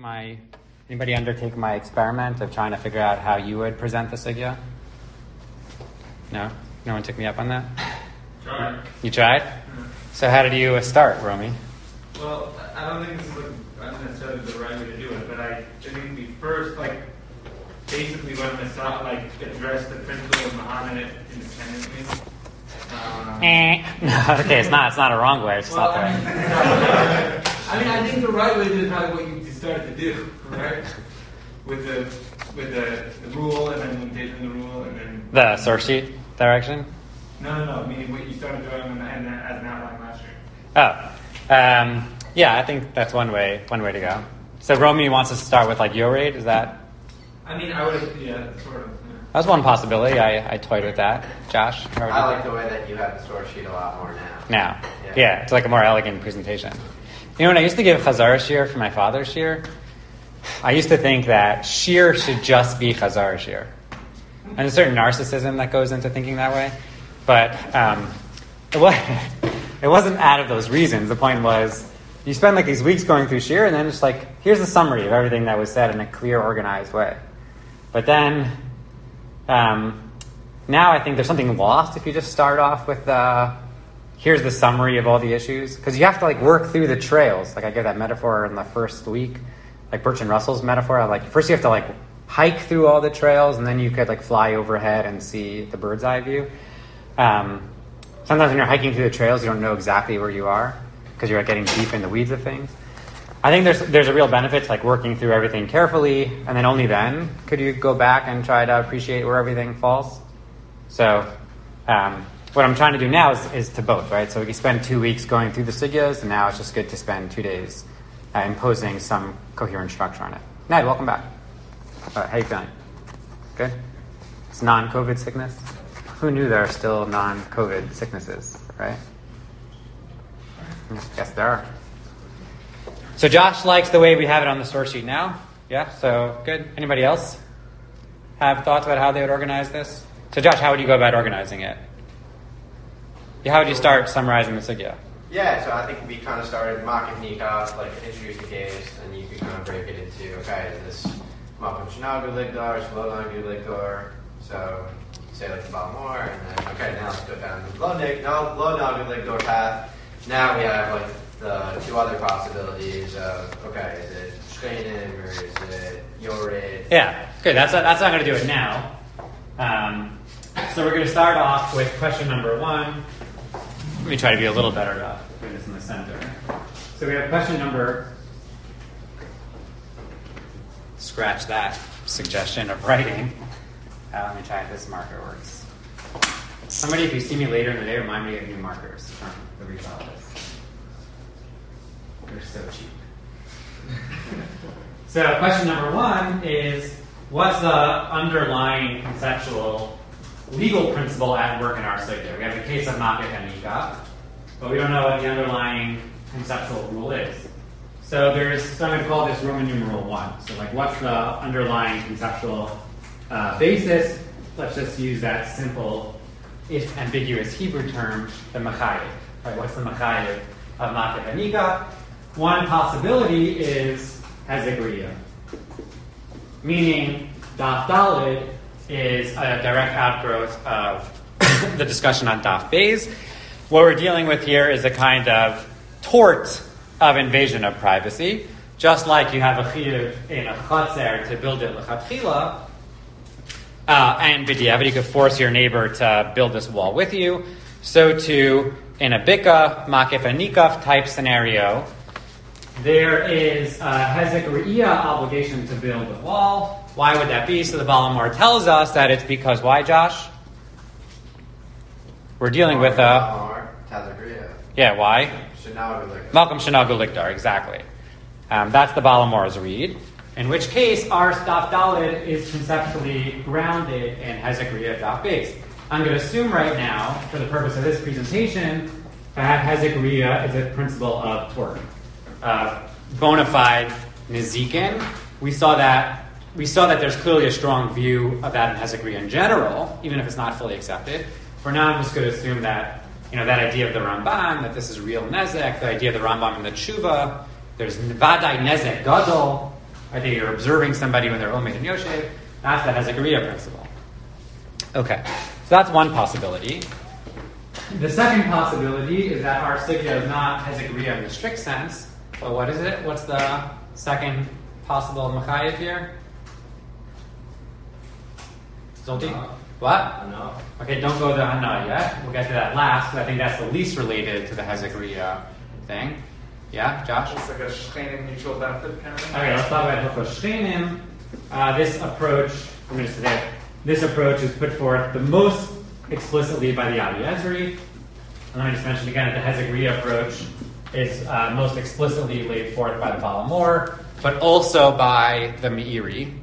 undertake my experiment of trying to figure out how you would present the sugya? No? No one took me up on that? Tried. You tried? Yeah. So how did you start, Romy? Well, I don't think this is necessarily the right way to do it, but I think we first, basically went to address the principle of Muhammad independently. No, okay, it's not a wrong way. It's just not the right. I think the right way to do it is probably what you started to do, right? With the rule and then implementation of the rule and then The source sheet direction? No. Meaning what you started doing and as an outline last year. Oh, yeah, I think that's one way to go. So Romy wants us to start with Yored. Is that? I would, sort of. Yeah. That was one possibility. I toyed with that. Josh? I like the way that you have the source sheet a lot more now. Yeah, it's like a more elegant presentation. When I used to give Chazar shir for my father's shir, I used to think that shir should just be Chazar shir. And there's a certain narcissism that goes into thinking that way. But it wasn't out of those reasons. The point was, you spend these weeks going through shir, and then just here's a summary of everything that was said in a clear, organized way. But then, now I think there's something lost if you just start off with here's the summary of all the issues. Because you have to work through the trails. I give that metaphor in the first week, Bertrand Russell's metaphor. First you have to hike through all the trails, and then you could fly overhead and see the bird's eye view. Sometimes when you're hiking through the trails, you don't know exactly where you are because you're getting deep in the weeds of things. I think there's a real benefit to working through everything carefully, and then only then could you go back and try to appreciate where everything falls. So what I'm trying to do now is to both, right? So we can spend 2 weeks going through the sugyas, and now it's just good to spend 2 days imposing some coherent structure on it. Ned, welcome back. How you feeling? Good? It's non-COVID sickness? Who knew there are still non-COVID sicknesses, right? Yes, there are. So Josh likes the way we have it on the source sheet now. Yeah, so good. Anybody else have thoughts about how they would organize this? So Josh, how would you go about organizing it? Yeah, how would you start summarizing the sugya? Yeah, so I think we kind of started Makif Nikah, introduce the case, and you could kind of break it into, okay, is this Malkum Shanagu Ligdar, Shlonagu Ligdar, so say the Balamor, and then, okay, now let's go down the Lonagu Ligdar path. Now we have the two other possibilities of, okay, is it Shchenim or is it Yored? Yeah, good. That's how I'm going to do it now. So we're going to start off with question number 1. Let me try to be a little better about putting this in the center. So we have question number... Scratch that suggestion of writing. Let me try if this marker works. Somebody, if you see me later in the day, remind me to get new markers from the Reef office. They're so cheap. So question number 1 is, what's the underlying conceptual legal principle at work in our sugya? We have the case of Makif and Nikah, but we don't know what the underlying conceptual rule is. So I'm going to call this Roman numeral 1. So what's the underlying conceptual basis? Let's just use that simple, if ambiguous Hebrew term, the Machayev. Right? What's the Machayev of Makif and Nikah? One possibility is Hezek, meaning Daf Daled is a direct outgrowth of the discussion on Daf Beis. What we're dealing with here is a kind of tort of invasion of privacy. Just like you have a chiyuv in a chatzer to build it l'chatchila, and b'diavad you could force your neighbor to build this wall with you. So too, in a bika, Makif and Nikah type scenario, there is a Hezek Re'iyah obligation to build a wall. Why would that be? So the Balamor tells us that it's because, why, Josh? We're dealing with a... Yeah, why? Malkum Shanagu Ligdar, exactly. That's the Balamor's read. In which case, our Daf Daled is conceptually grounded in Hezek Re'iyah Daf Beis. I'm going to assume right now, for the purpose of this presentation, that Hezek Re'iyah is a principle of tort. Bona fide Nezikin. We saw that there's clearly a strong view of that in Hezek Re'iyah in general, even if it's not fully accepted. For now, I'm just going to assume that that idea of the Ramban, that this is real Nezek, the idea of the Rambam in the Tshuva, there's Vadai Nezek Gadol, I think you're observing somebody when they're Omed and Yoshev. That's the Hezekariah principle. Okay, so that's one possibility. The second possibility is that our Sugya is not Hezekariah in the strict sense, but what is it? What's the second possible Machayev here? Zolti? What? Hana. Okay, don't go to Hana yet. We'll get to that last, because I think that's the least related to the Hezekariah thing. Yeah, Josh? It's like a Shchenim mutual benefit kind of thing. Okay, let's talk about Hilchos Shchenim. This approach, I'm going to say it, this approach is put forth the most explicitly by the Avi Ezri. And let me just mention again that the Hezekariah approach is most explicitly laid forth by the Balamor, but also by the Meiri.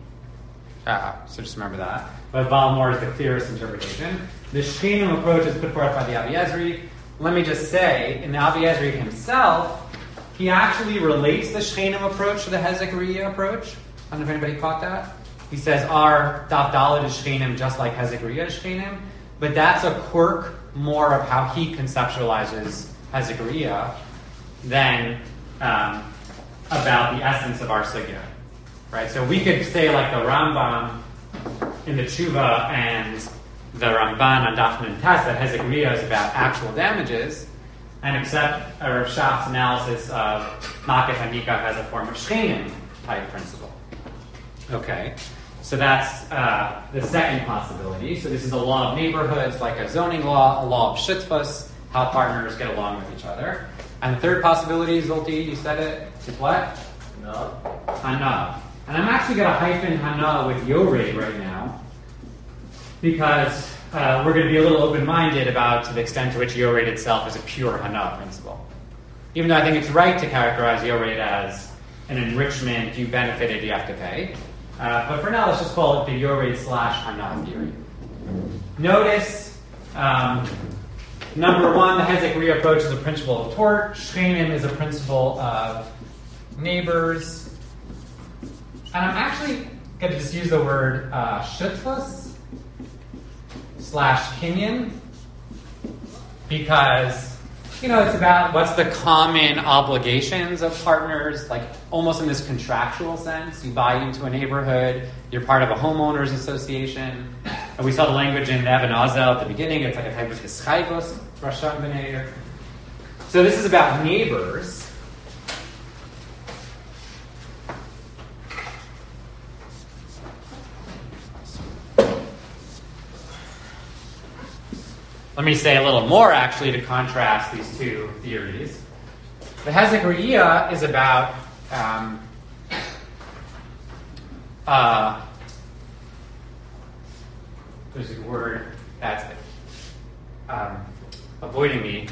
So just remember that. But Balamor is the clearest interpretation. The Shchenim approach is put forth by the Avi Ezri. Let me just say, in the Avi Ezri himself, he actually relates the Shchenim approach to the Hezekariah approach. I don't know if anybody caught that. He says our Daf Daled is Shchenim just like Hezekariah is Shchenim, but that's a quirk more of how he conceptualizes Hezekariah than about the essence of our Sugya. Right? So we could say like the Rambam in the Tshuva and the Ramban on Daf Nun Tes that Hezekariah is about actual damages, and accept Rav Shach's analysis of Makif Hanika as a form of Shchenim type principle. Okay, so that's the second possibility. So this is a law of neighborhoods, like a zoning law, a law of shutfus, how partners get along with each other. And the third possibility, Zolti, you said it, is what? No. Hana. And I'm actually going to hyphen Hana with Yored right now, because we're going to be a little open-minded about to the extent to which Yored itself is a pure Hana principle. Even though I think it's right to characterize Yored as an enrichment, you benefited, you have to pay. But for now, let's just call it the Yored / Hana theory. Notice, number one, the Hezekariah approach is a principle of tort. Shchenim is a principle of neighbors. And I'm actually going to just use the word shutfus / kinyan, because, it's about what's the common obligations of partners, like almost in this contractual sense. You buy into a neighborhood, you're part of a homeowners association. And we saw the language in Evan Azel at the beginning. It's like a type of hischayvus, Rasham B'neir. So this is about neighbors. Let me say a little more, actually, to contrast these two theories. The Hezekariah is about there's a word that's avoiding me.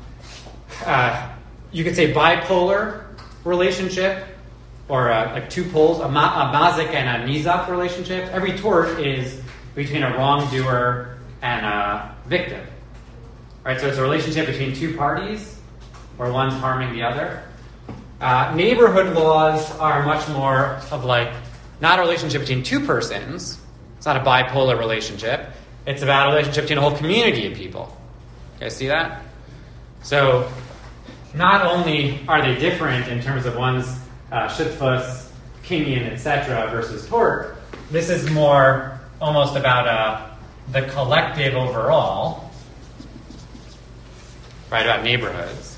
You could say bipolar relationship, or like two poles, a mazik and a nizak relationship. Every tort is between a wrongdoer and a victim. Right, so it's a relationship between two parties, where one's harming the other. Neighborhood laws are much more of like, not a relationship between two persons. It's not a bipolar relationship. It's about a relationship between a whole community of people. You guys see that? So, not only are they different in terms of one's shutfus, kinyan, etc., versus tort, this is more almost about the collective overall. Right, about neighborhoods.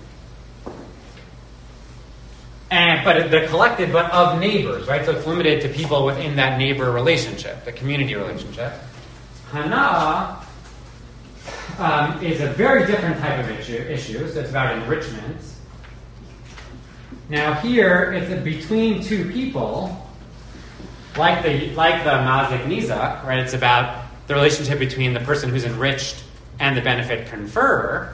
But the collective, but of neighbors, right? So it's limited to people within that neighbor relationship, the community relationship. Hana is a very different type of issue. So it's about enrichment. Now here, it's between two people, like the Mazik Nizak, right? It's about the relationship between the person who's enriched and the benefit conferrer.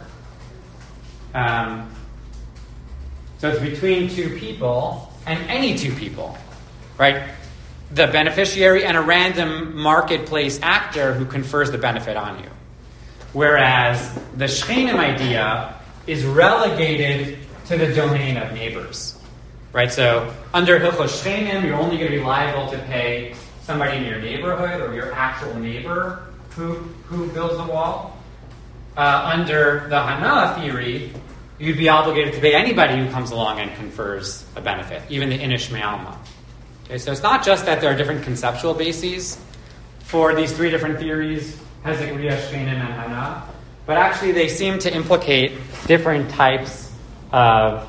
So it's between two people, and any two people, right? The beneficiary and a random marketplace actor who confers the benefit on you. Whereas the Shchenim idea is relegated to the domain of neighbors, right? So under Hilchos Shchenim, you're only going to be liable to pay somebody in your neighborhood or your actual neighbor who builds the wall. Under the Hana theory, you'd be obligated to pay anybody who comes along and confers a benefit, even the Inish Me'alma. Okay, so it's not just that there are different conceptual bases for these three different theories, Hezek, Riyah, Shkenim, and Hana, but actually they seem to implicate different types of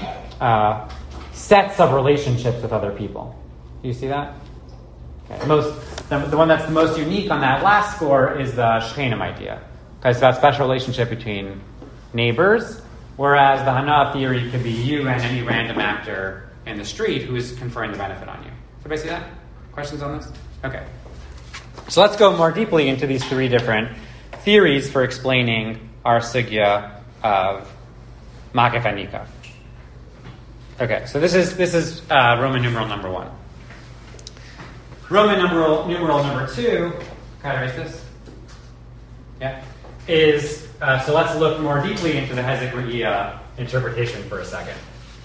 sets of relationships with other people. Do you see that? Okay. The one that's the most unique on that last score is the Shkenim idea. Okay, so that special relationship between neighbors, whereas the Hana theory could be you and any random actor in the street who is conferring the benefit on you. Everybody see that? Questions on this? Okay. So let's go more deeply into these three different theories for explaining our sugya of Makif and Nikaf. Okay, so this is Roman numeral number 1. Roman numeral number 2, can I erase this? Yeah. Is, so let's look more deeply into the Hezek Riyah interpretation for a second.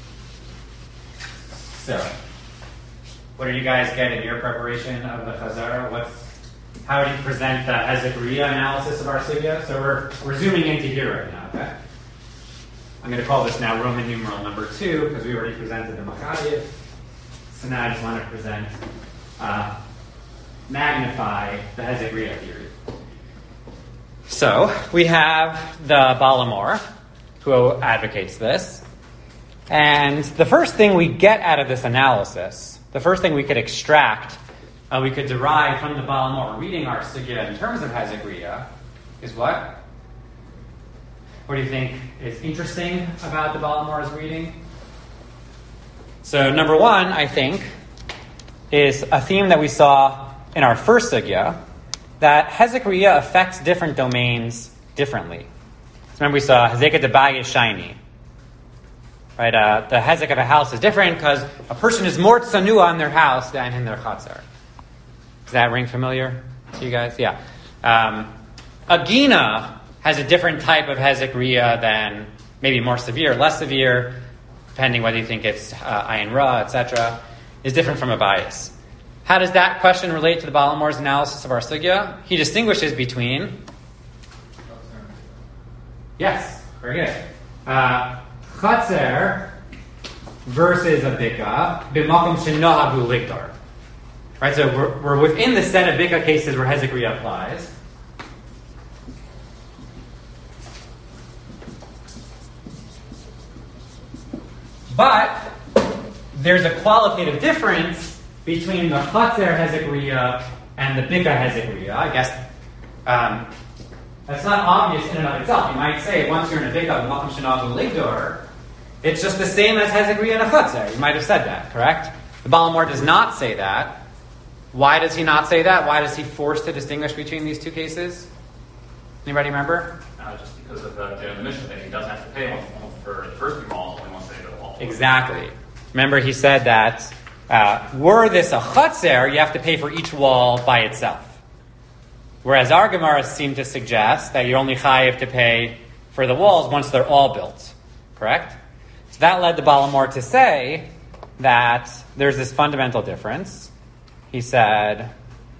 So, what did you guys get in your preparation of the Chazara? How do you present the Hezek Riyah analysis of our sugya? So we're zooming into here right now, okay? I'm going to call this now Roman numeral number 2 because we already presented the Makadiv. So now I just want to present, magnify the Hezek Riyah theory. So we have the Balamor, who advocates this. And the first thing we get out of this analysis, the first thing we could extract, we could derive from the Balamor reading our sugya in terms of Hezek Riyah, is what? What do you think is interesting about the Balamor's reading? So number 1, I think, is a theme that we saw in our first sugya, that Hezek Riyah affects different domains differently. So remember we saw Hezekah Debayis Shiny. Right, the Hezek of a house is different because a person is more tsanua in their house than in their chatzar. Does that ring familiar to you guys? Yeah. Agina has a different type of Hezek Riyah than maybe more severe, less severe, depending whether you think it's Ayin Ra, etc., is different from a bias. How does that question relate to the Balamor's analysis of our sugya? He distinguishes between... Yes, very good. Chatzer versus a bika, b'makom shenahagu ligdar. Right, so we're within the set of bika cases where Hezek Riyah applies. But there's a qualitative difference between the Chatzer Hezek Riyah and the bika Hezek Riyah. I guess that's not obvious in and of itself. You might say once you're in a bika, b'makom shenahagu ligdar, it's just the same as Hezek Riyah and a Chatzer. You might have said that, correct? The Balamor does not say that. Why does he not say that? Why does he force to distinguish between these two cases? Anybody remember? Just because of the mission thing. He doesn't have to pay for the first two walls, only once they go to the wall. Exactly. Remember he said that were this a Chatzer, you have to pay for each wall by itself. Whereas our Gemara seem to suggest that you're only chayiv to pay for the walls once they're all built. Correct? So that led the Balamor to say that there's this fundamental difference. He said,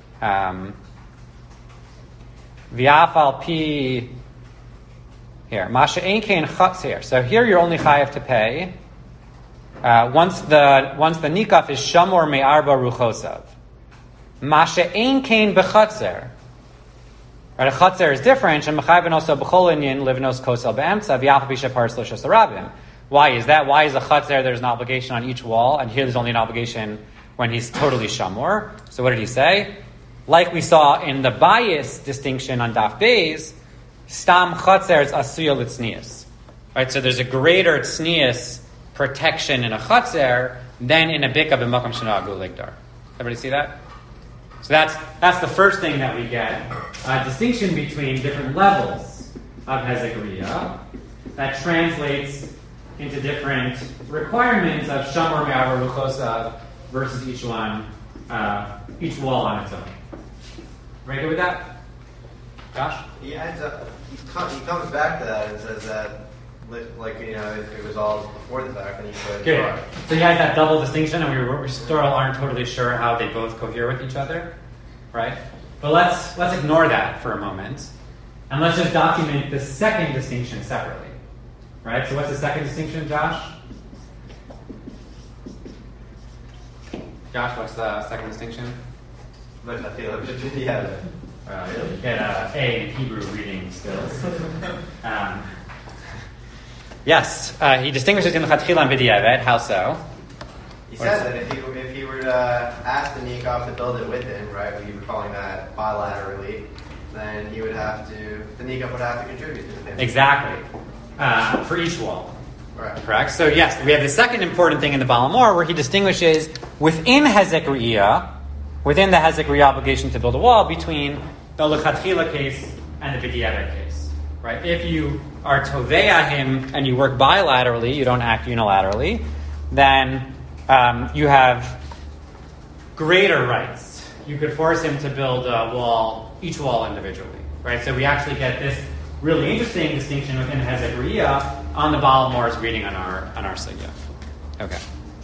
V'afal pi here, Masha ein kein chatzer. So here you're only chayav to pay once the nikaf is shamor me'arba ruchosav. Masha ein kein b'chatzer. Right, a chatzer is different. And mechayav also b'chol inyan livnos kosel be'emtza v'yafal b'sha paris l'shas rabim. Why is that? Why is a chatzer there's an obligation on each wall, and here there's only an obligation when he's totally shamor? So what did he say? Like we saw in the bias distinction on Daf Beis, stam chatzer is asuya l'tznius. Right, so there's a greater tznius protection in a chatzer than in a bika b'makom shenahagu ligdar. Everybody see that? So that's the first thing that we get. A distinction between different levels of Hezek Riyah that translates into different requirements of shamor me'arba ruchosav versus each one, each wall on its own. Right, good with that? Josh? He ends up, he comes back to that and says that, like, you know, if it was all before the fact, then he could. Good. So he has that double distinction, and we still aren't totally sure how they both cohere with each other, right? But let's ignore that for a moment, and let's just document the second distinction separately, right? So what's the second distinction, Josh? Josh, what's the second distinction? Lechatchila b'diavad. You get an A in Hebrew reading skills. Yes, he distinguishes in Lechatchila and B'diavad. How so? He says that if he were to ask the Nikov to build it with him, right, we were calling that bilaterally, then the Nikov would have to contribute to the payment. Exactly. For each wall. Right. Correct? So yes, we have the second important thing in the Balamor where he distinguishes within Hezek Re'iyah, within the Hezek Re'iyah obligation to build a wall, between the Lechatchila case and the B'diavad case. Right? If you are Tovea him and you work bilaterally, you don't act unilaterally, then you have greater rights. You could force him to build a wall, each wall individually. Right? So we actually get this really interesting distinction within Hezek Re'iyah on the Balamor's reading on our sugya. Okay.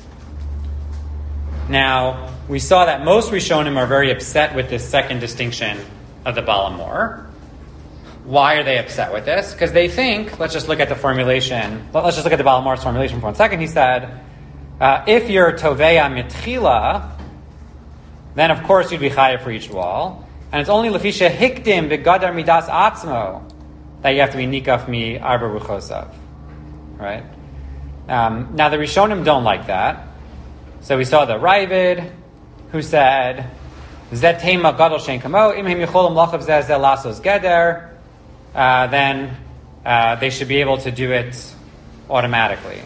Now, we saw that most Rishonim are very upset with this second distinction of the Balamor. Why are they upset with this? Because they think, let's just look at the formulation, let's just look at the Balamor's formulation for 1 second. He said, if you're Toveya Mitchila, then of course you'd be chayav for each wall. And it's only Lefisha Hikdim Begadar Midas Atzmo that you have to be nikaf mi arba ruchosav. Right? Now the Rishonim don't like that. So we saw the Ravid, who said, Zet tema gadol shein kamo, im him yicholim lachav zeh zeh lasos geder, then they should be able to do it automatically.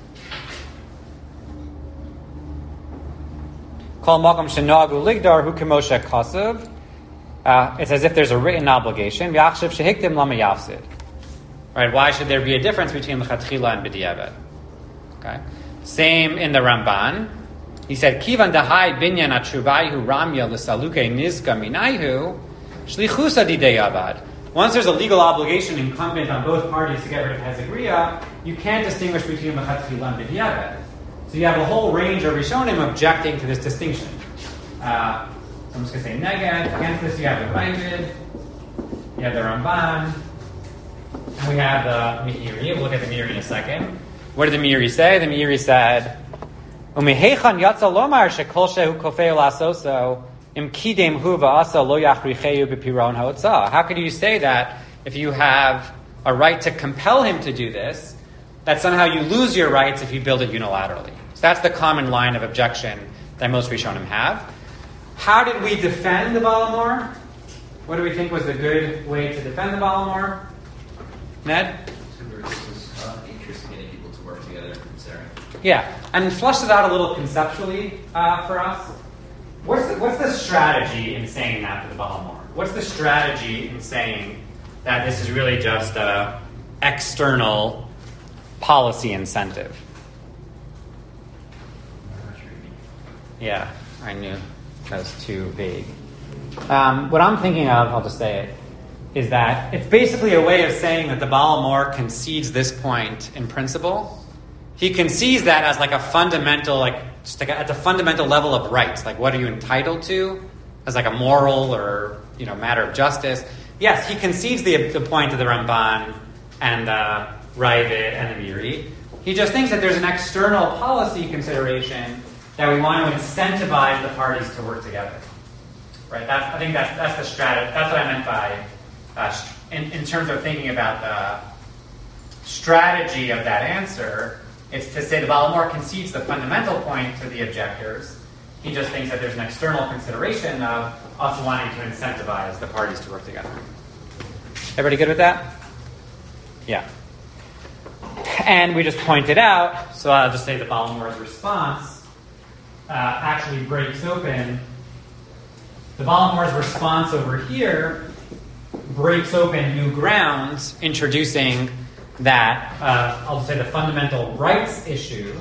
Kol makom shenagu ligdar hu kemoshe kasav. It's as if there's a written obligation. V'achshav shehikdim lama yafsid. Right? Why should there be a difference between lechatchila and b'diavad? Okay. Same in the Ramban. He said, "Kivan dahai binyan atruvayihu ramya l'saluke nizka minayhu shlichusa dideyavad." Once there's a legal obligation incumbent on both parties to get rid of Hezek Re'iyah, you can't distinguish between lechatchila and b'diavad. So you have a whole range of Rishonim objecting to this distinction. So I'm just going to say neged. Against this, you have the Ravid, you have the Ramban, and we have the Meiri. We'll look at the Meiri in a second. What did the Meiri say? The Meiri said, "Umehechan yatsa lomar shekol shehu kofei lasoso im kidem hu va'asa lo yachricheyu b'piron ha'otza." How could you say that if you have a right to compel him to do this, that somehow you lose your rights if you build it unilaterally? So that's the common line of objection that most Rishonim have. How did we defend the Balamor? What do we think was the good way to defend the Balamor? Ned? Interest in getting people to work together, Sarah. Yeah, and flush it out a little conceptually for us. What's the strategy in saying that to the Balamor? What's the strategy in saying that this is really just an external policy incentive? Yeah, I knew that was too vague. What I'm thinking of, I'll just say it, is that it's basically a way of saying that the Balamor concedes this point in principle. He concedes that as like a fundamental, just like at the fundamental level of rights. Like, what are you entitled to as like a moral or matter of justice? Yes, he concedes the point of the Ramban and the Ravid and the Meiri. He just thinks that there's an external policy consideration that we want to incentivize the parties to work together. Right? I think that's the strategy. That's what I meant by in terms of thinking about the strategy of that answer. It's to say the Balamor concedes the fundamental point to the objectors. He just thinks that there's an external consideration of us wanting to incentivize the parties to work together. Everybody good with that? Yeah. And we just pointed out, so I'll just say the Balamor's response actually breaks open. The Balamor's response over here breaks open new grounds, introducing that, I'll just say the fundamental rights issue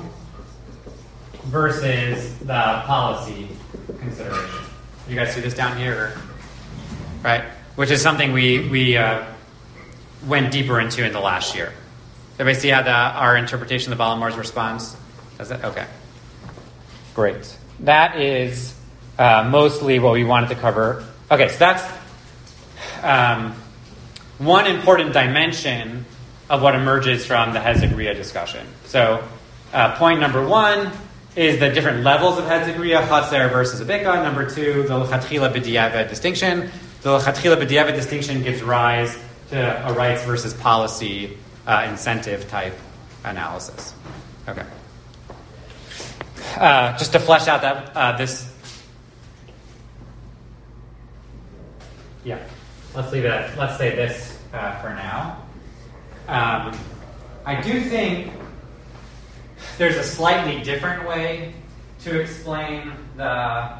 versus the policy consideration. You guys see this down here? Right? Which is something we went deeper into in the last year. Everybody see how our interpretation of the Balamor's response does that? Okay. Great. That is mostly what we wanted to cover. Okay, so that's one important dimension of what emerges from the Hezek Re'iyah discussion. So point number one is the different levels of Hezekriya, Chatzer versus Abika. Number 2, the L'chatchila b'diavad distinction. The L'chatchila b'diavad distinction gives rise to a rights versus policy incentive type analysis. Okay. Just to flesh out that this. Yeah, let's leave it at, let's say this for now. I do think there's a slightly different way to explain the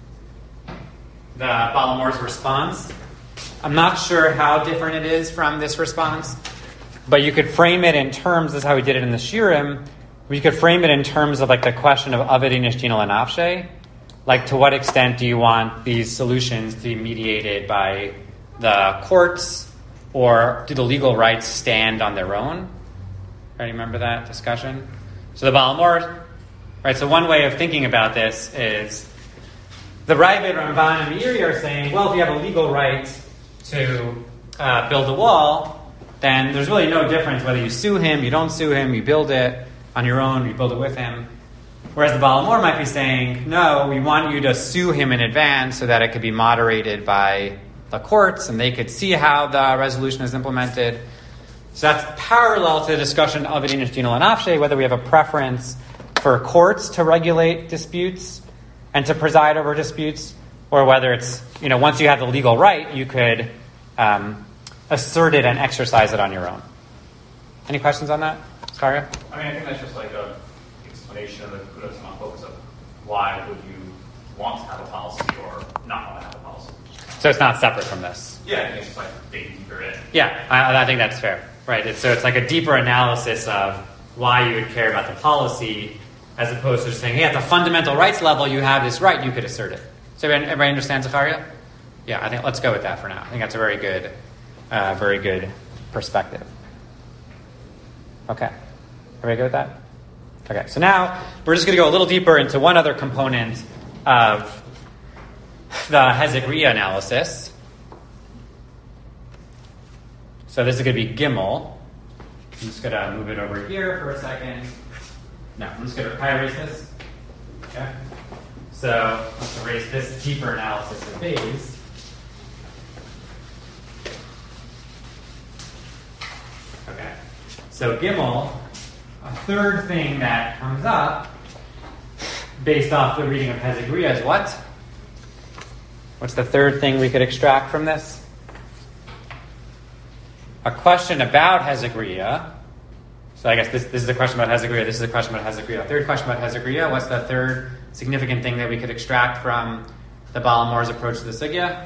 Balamor's response. I'm not sure how different it is from this response, but you could frame it in terms, this is how we did it in the Shirim, you could frame it in terms of like the question of Avedi Nishtina L'Nafshe. Like, to what extent do you want these solutions to be mediated by the courts, or do the legal rights stand on their own? Right, remember that discussion? So the Balamor, right, so one way of thinking about this is the Ravid, Ramban, and Meiri are saying, well, if you have a legal right to build a wall, then there's really no difference whether you sue him, you don't sue him, you build it on your own, you build it with him. Whereas the Balamor might be saying, no, we want you to sue him in advance so that it could be moderated by the courts and they could see how the resolution is implemented. So that's parallel to the discussion of Avedi Nishtina L'Nafshe, whether we have a preference for courts to regulate disputes and to preside over disputes, or whether it's, once you have the legal right, you could assert it and exercise it on your own. Any questions on that? Scaria? I think that's just like a explanation of the kudos and focus of why would you want to have a policy or not want to have a policy. So it's not separate from this. Yeah, I think it's just like digging deeper in. Yeah, I think that's fair. Right. So it's like a deeper analysis of why you would care about the policy, as opposed to just saying, hey, at the fundamental rights level, you have this right, you could assert it. So everybody understand Zakaria? Yeah, I think let's go with that for now. I think that's a very good perspective. Okay. Everybody good with that? Okay, so now we're just going to go a little deeper into one other component of the Hezekriya analysis. So this is going to be Gimel. I'm just going to move it over here for a second. No, I'm just going to erase this. Okay. So let's erase this deeper analysis of Bayes. Okay. So Gimel, a third thing that comes up based off the reading of Hezekriya is what? What's the third thing we could extract from this? A question about Hezekriya. So I guess this is a question about Hezekriya, this is a question about Hezekriya. Third question about Hezekriya, what's the third significant thing that we could extract from the Balamor's approach to the Sugya?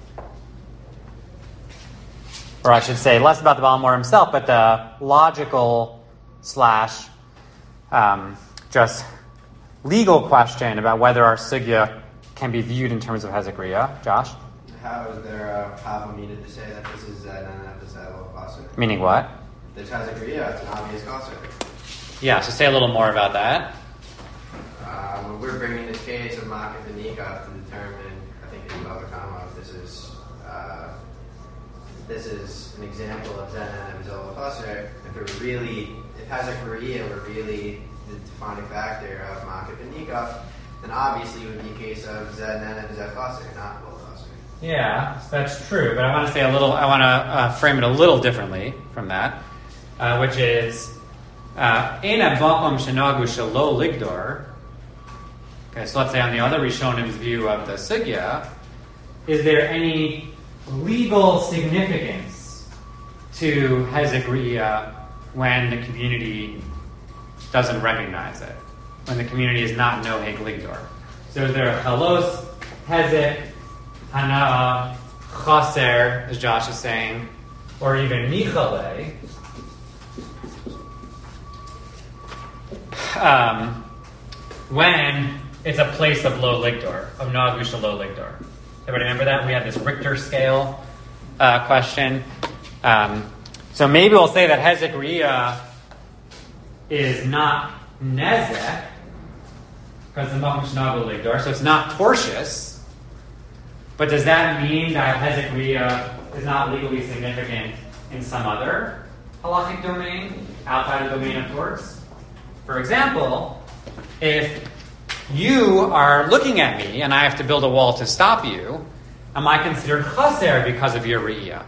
Or I should say, less about the Balamor himself, but the logical / just legal question about whether our Sugya can be viewed in terms of Hezekriya. Josh? How is there a Havamina to say that this is an Anapasal Qasr? Meaning what? This Hezekriya, it's an obvious Qasr. Yeah, so say a little more about that. When we're bringing this case of Makif and Nikaf to determine, I think in Baba Kama, this is an example of Zen and Abizol Qasr. If Hezekriya were really the defining factor of Makif and Nikaf, then obviously it would be a case of Zen and Abizol Qasr, not Bol Qasr. Yeah, that's true, but I want to frame it a little differently from that, which is Eina Bakum Shenagu Shalo Ligdor. Okay, so let's say on the other Rishonim's view of the Sugya, is there any legal significance to Hezekriya when the community doesn't recognize it, when the community is not Noheg Ligdor? So is there a Halos Hezek, Hana'a, Chaser, as Josh is saying, or even Michale, when it's a place of low ligdor, of Nagusha low ligdor. Everybody remember that? We had this Richter scale question. So maybe we'll say that Hezekriya is not Nezek, because the Makom Shnagu ligdor, so it's not tortious. But does that mean that Hezekriya is not legally significant in some other halachic domain outside of the domain of torts? For example, if you are looking at me and I have to build a wall to stop you, am I considered chaser because of your re'iyah?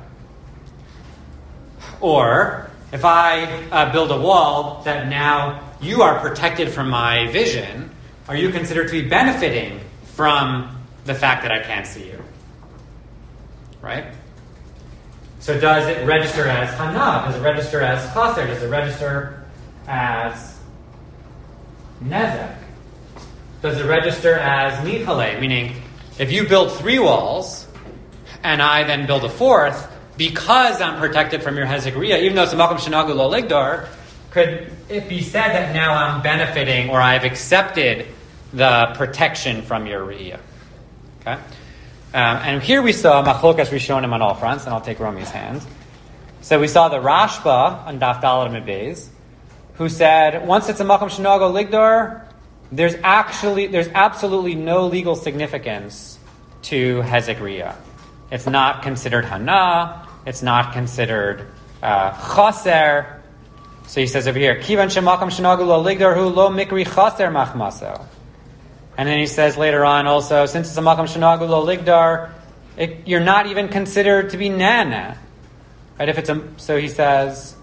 Or if I build a wall that now you are protected from my vision, are you considered to be benefiting from the fact that I can't see you? Right? So does it register as hana? Does it register as chaser? Does it register as nezek? Does it register as nichale? Meaning, if you build 3 walls, and I then build a 4th, because I'm protected from your hezek re'iyah, even though it's a makom shenagu lo ligdar, could it be said that now I'm benefiting, or I've accepted the protection from your re'iyah? Okay? And here we saw machlokas rishonim on all fronts, and I'll take Romi's hand. So we saw the Rashba on Daf Daled Amud Beis, who said once it's a makom shenagu lo ligdar, there's absolutely no legal significance to hezek re'iyah. It's not considered hana. It's not considered chaser. So he says over here, kivan shemakam shenagu lo ligdar hu lo mikri chaser machmaso. And then he says later on also, since it's a makam shenagu lo ligdar, you're not even considered to be nana. Right? So he says,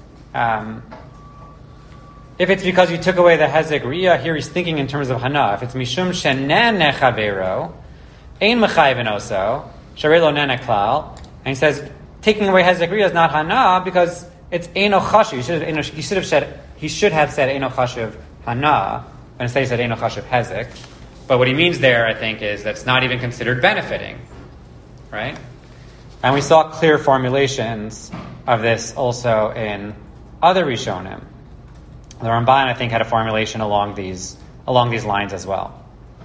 if it's because you took away the hezek re'iyah, here he's thinking in terms of hana. If it's mishum shenane chavero, ein mechayven oso, sharei lo nene klal, and he says taking away hezek re'iyah is not hana because it's eino chashuv. He should have said eino chashuv hana, and instead he said eino chashuv hezek. But what he means there, I think, is that it's not even considered benefiting, right? And we saw clear formulations of this also in other Rishonim. The Ramban, I think, had a formulation along these lines as well.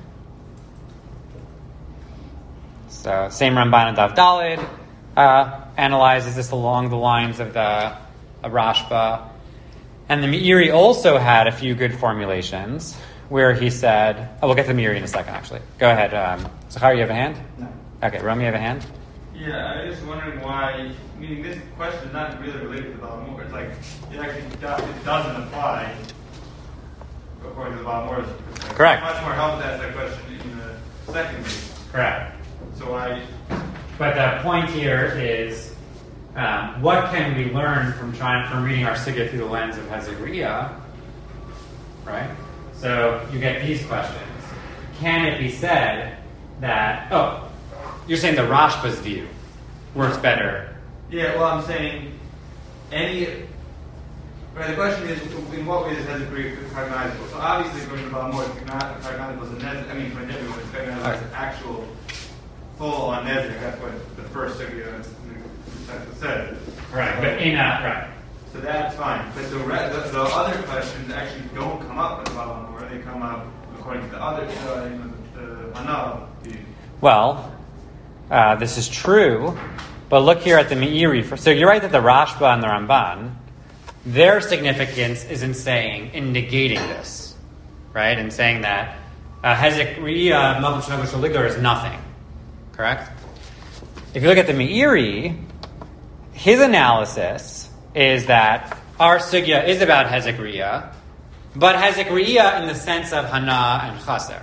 So, same Ramban in Daf Daled analyzes this along the lines of the Rashba. And the Meiri also had a few good formulations where he said... Oh, we'll get to the Meiri in a second, actually. Go ahead. Zachar, you have a hand? No. Okay, Romy, you have a hand? Yeah, I was just wondering why, meaning this question is not really related to the Baal Mor. It's like, it doesn't apply according to the Baal Mor's perspective. Correct. It's much more helpful to ask that question in the second case. Correct. So But the point here is, what can we learn from reading our sugya through the lens of hezek re'iyah? Right? So you get these questions. Can it be said that... Oh, you're saying the Rashba's view works better. Yeah, well, I'm saying the question is, in what way is hezek re'iyah cognizable? So obviously, according to Baal Mor, it's not cognizable as a nezek. I mean, for Nebuch, it's cognizable as an actual full on nezek. That's what the first sugya said. Right, but right. So that's fine. But the other questions actually don't come up with Baal Mor. They come up according to the other, the Hana view. Well, this is true, but look here at the Meiri. So you're right that the Rashba and the Ramban, their significance is in negating this, right? In saying that hezek re'iyah makom shenagu lo ligdar is nothing, correct? If you look at the Meiri, his analysis is that our sugya is about hezek re'iyah, but hezek re'iyah in the sense of hana and chaser.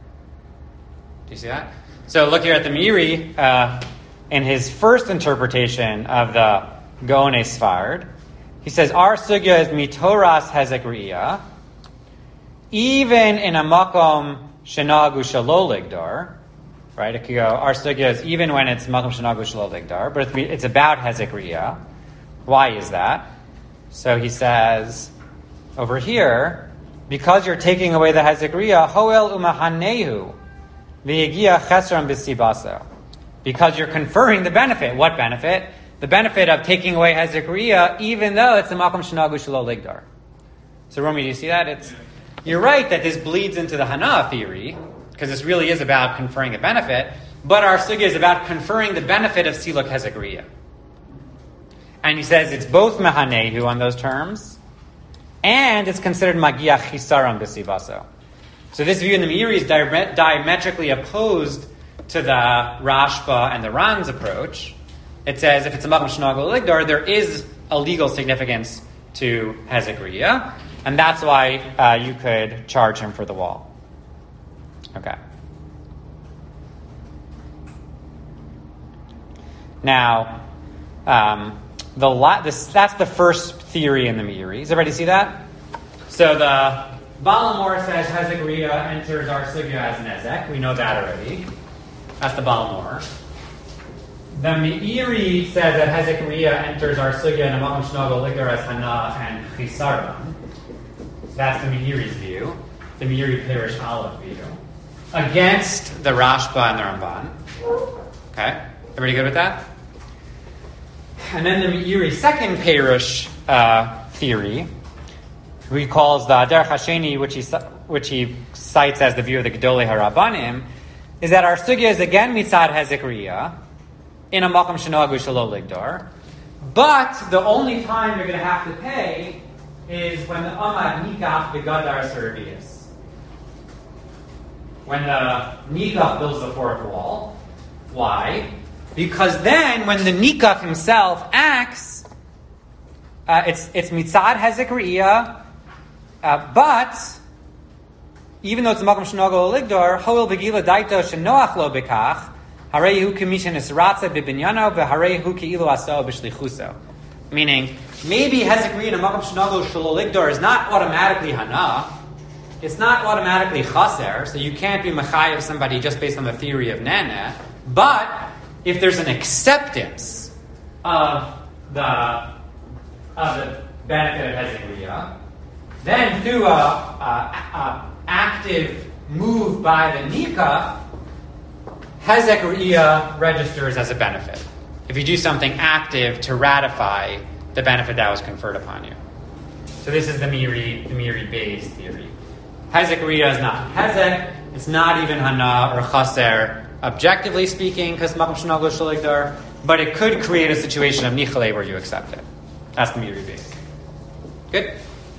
Do you see that? So look here at the Meiri, in his first interpretation of the Gaone Sfard, he says, our sugya is mitoras hezek re'iyah, even in a makom shenagu shelo ligdar, right? It could go, our sugya is even when it's makom shenagu shelo ligdar, but it's about hezek re'iyah. Why is that? So he says, over here, because you're taking away the hezek re'iyah, hoel umahanehu, v'yegia chesron b'sibaso. Because you're conferring the benefit. What benefit? The benefit of taking away hezek re'iyah, even though it's a makom shenagu shelo ligdar. So Romy, do you see that? You're right that this bleeds into the Hana theory, because this really is about conferring a benefit, but our sugya is about conferring the benefit of siluk hezek re'iyah. And he says it's both mehanehu on those terms, and it's considered magia chisaron b'sibaso. So this view in the Meiri is diametrically opposed to the Rashba and the Ran's approach. It says if it's a makom shenagu lo ligdar, there is a legal significance to hezek re'iyah, and that's why you could charge him for the wall. Okay. Now, that's the first theory in the Meiri. Does everybody see that? So the Balamor says Hezekriya enters our sugya as Nezek. We know that already. That's the Balamor. The Meiri says that Hezekriya enters our sugya in a Makom Shnogo Ligdar as Hana and Chisaron. That's the Meiri's view. The Meiri Parish Aleph view. Against the Rashba and the Ramban. Okay? Everybody good with that? And then the Meiri second Parish theory, he calls the Derech Hasheni, which he cites as the view of the Gedolei HaRabbanim, is that our sugya is again mitzad Hezekriya in a Makom Shenogu Shelo Ligdar, but the only time you're going to have to pay is when the Amad Nikach Begadar Servius. When the Nikach builds the fourth wall. Why? Because then, when the Nikach himself acts, it's mitzad Hezekriya, but even though it's a Makom Shenogo Ligdar, Hoil Begila Daito Shenoach Lo Bekach, Harehu Kemisha Nisratza Bibinyano, Harehu Keilu Aso B'Shlichuso. Meaning, maybe Hezekriya in a Makom Shenogo Shelo Ligdar is not automatically Hana. It's not automatically Chaser, so you can't be Mechayev somebody just based on the theory of Nana. But if there's an acceptance of the benefit of Hezekriya, then through a active move by the Nikach, Hezekriya registers as a benefit. If you do something active to ratify the benefit that was conferred upon you. So this is the Meiri Bayes theory. Hezekriya is not Hezek, it's not even Hana or Chaser, objectively speaking, because Makom Shenogo Shelo Ligdar, but it could create a situation of Nichale where you accept it. That's the Meiri Bayes. Good?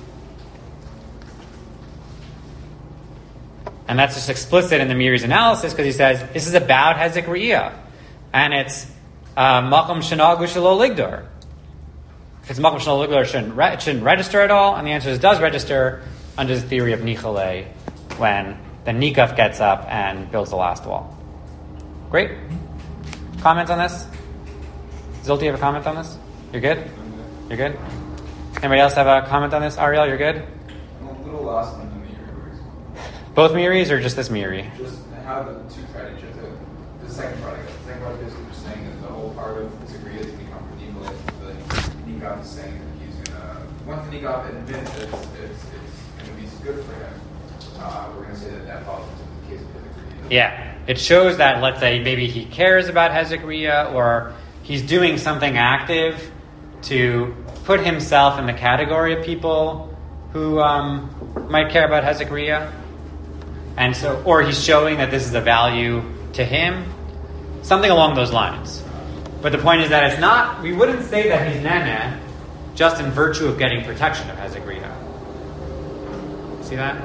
And that's just explicit in the Meiri's analysis because he says this is about Hezekriya, and it's Makom Shenogu Shelo Ligdar. If it's Makom Shelo Ligdar, it shouldn't register at all, and the answer is it does register under the theory of Nichale when the Nikach gets up and builds the last wall. Great. Comments on this? Zolti, you have a comment on this? You're good? You're good? Anybody else have a comment on this? Ariel, you're good? I'm a little lost on the Meiri. Both Meiris or just this Meiri? Just how the two try to each other. The second part, I guess. The second part is what you're saying that the whole part of Hezekriya is become Nichale. The Nikach is saying that he's going to, once the Nikach admits that it's going to be good for him, we're going to say that falls into the case of Hezekriya. Yeah. It shows that, let's say, maybe he cares about Hezekriya or he's doing something active to put himself in the category of people who might care about Hezekriya. And so, or he's showing that this is a value to him. Something along those lines. But the point is that it's not, we wouldn't say that he's Nene just in virtue of getting protection of Hezekriya. See that?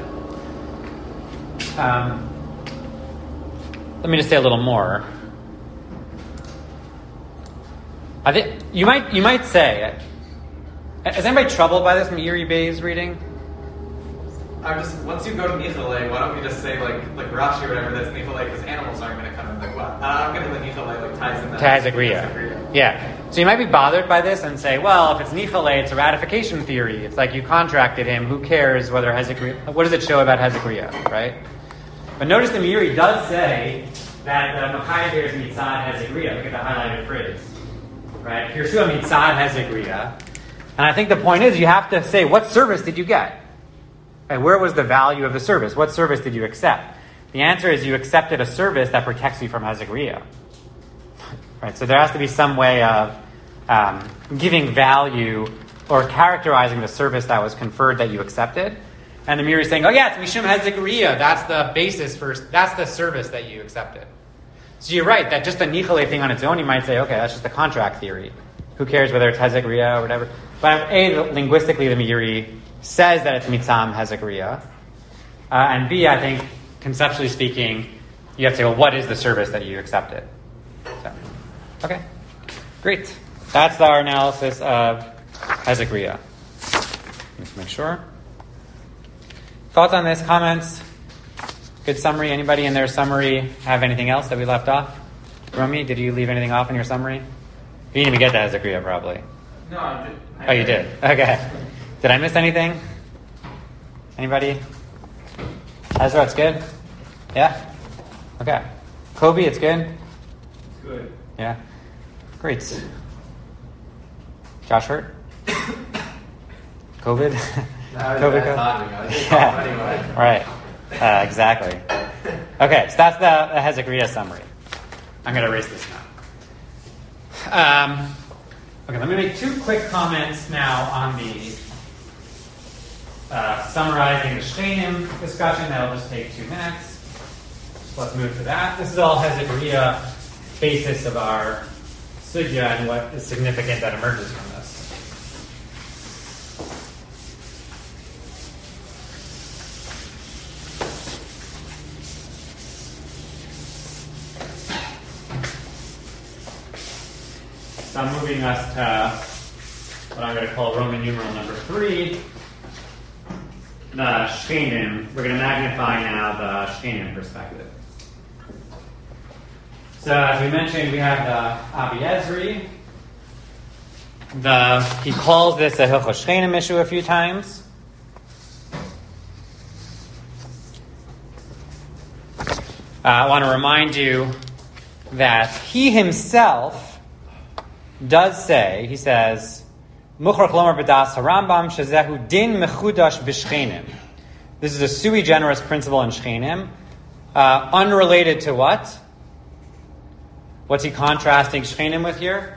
Let me just say a little more. I think you might say, is anybody troubled by this Meiri Bayes reading? Once you go to Nichale, why don't we just say like Rashi or whatever that's Nichale because animals aren't going to come in like what? I'm going to the Nichale ties in that. To Hezekriya. Yeah. So you might be bothered by this and say, well, if it's Nichale, it's a ratification theory. It's like you contracted him. Who cares whether Hezekriya? What does it show about Hezekriya, right? But notice the Meiri does say that the Machayev here is mitzad Hezekriya. Look at the highlighted phrase, right? Pirshua mitzad Hezekriya. And I think the point is you have to say, what service did you get? And where was the value of the service? What service did you accept? The answer is you accepted a service that protects you from Hezekriya. Right? So there has to be some way of giving value or characterizing the service that was conferred that you accepted. And the Meiri is saying, oh yeah, it's Mishum Hezekriya. That's the basis for, that's the service that you accepted. So you're right, that just the Nichale thing on its own, you might say, okay, that's just a contract theory. Who cares whether it's Hezekriya or whatever? But linguistically, the Meiri says that it's Mitzam Hezekriya. And B, I think, conceptually speaking, you have to say, well, what is the service that you accepted? So, okay, great. That's our analysis of Hezekriya. Let's make sure. Thoughts on this? Comments? Good summary. Anybody in their summary have anything else that we left off? Romy, did you leave anything off in your summary? You didn't even get that as a Kriya, probably. No, I did. Oh, you did? Okay. Did I miss anything? Anybody? Ezra, it's good? Yeah? Okay. Kobe, it's good? It's good. Yeah? Great. Josh hurt? COVID? That was COVID bad timing. I didn't Yeah. call anyway. Right. Exactly. Okay, so that's the Hezekiah summary. I'm going to erase this now. Okay, let me make two quick comments now on the summarizing the Shchenim discussion. That'll just take 2 minutes. So let's move to that. This is all Hezekiah basis of our sugya and what is significant that emerges from this. So I'm moving us to what I'm going to call Roman numeral number 3, the Shchenim. We're going to magnify now the Shchenim perspective. So as we mentioned, we have the Abi Ezri. He calls this a Hilchos Shchenim issue a few times. I want to remind you that he himself does say, he says, Mucharach lomar b'das harambam shezehu din mechudash b'shchenim. This is a sui generis principle in Shchenim, unrelated to what? What's he contrasting Shchenim with here?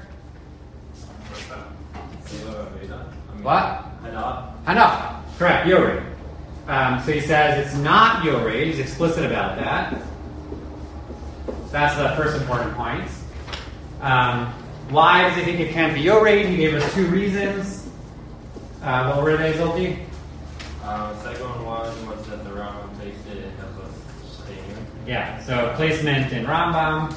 What? Hanaf. Correct, Yored. So he says it's not Yored. He's explicit about that. So that's the first important point. Why does he think it can't be Yored? He gave us 2 reasons. What were they, Zolti? The second one was that the Rambam takes it and has us Shchenim. Yeah, so placement in Rambam.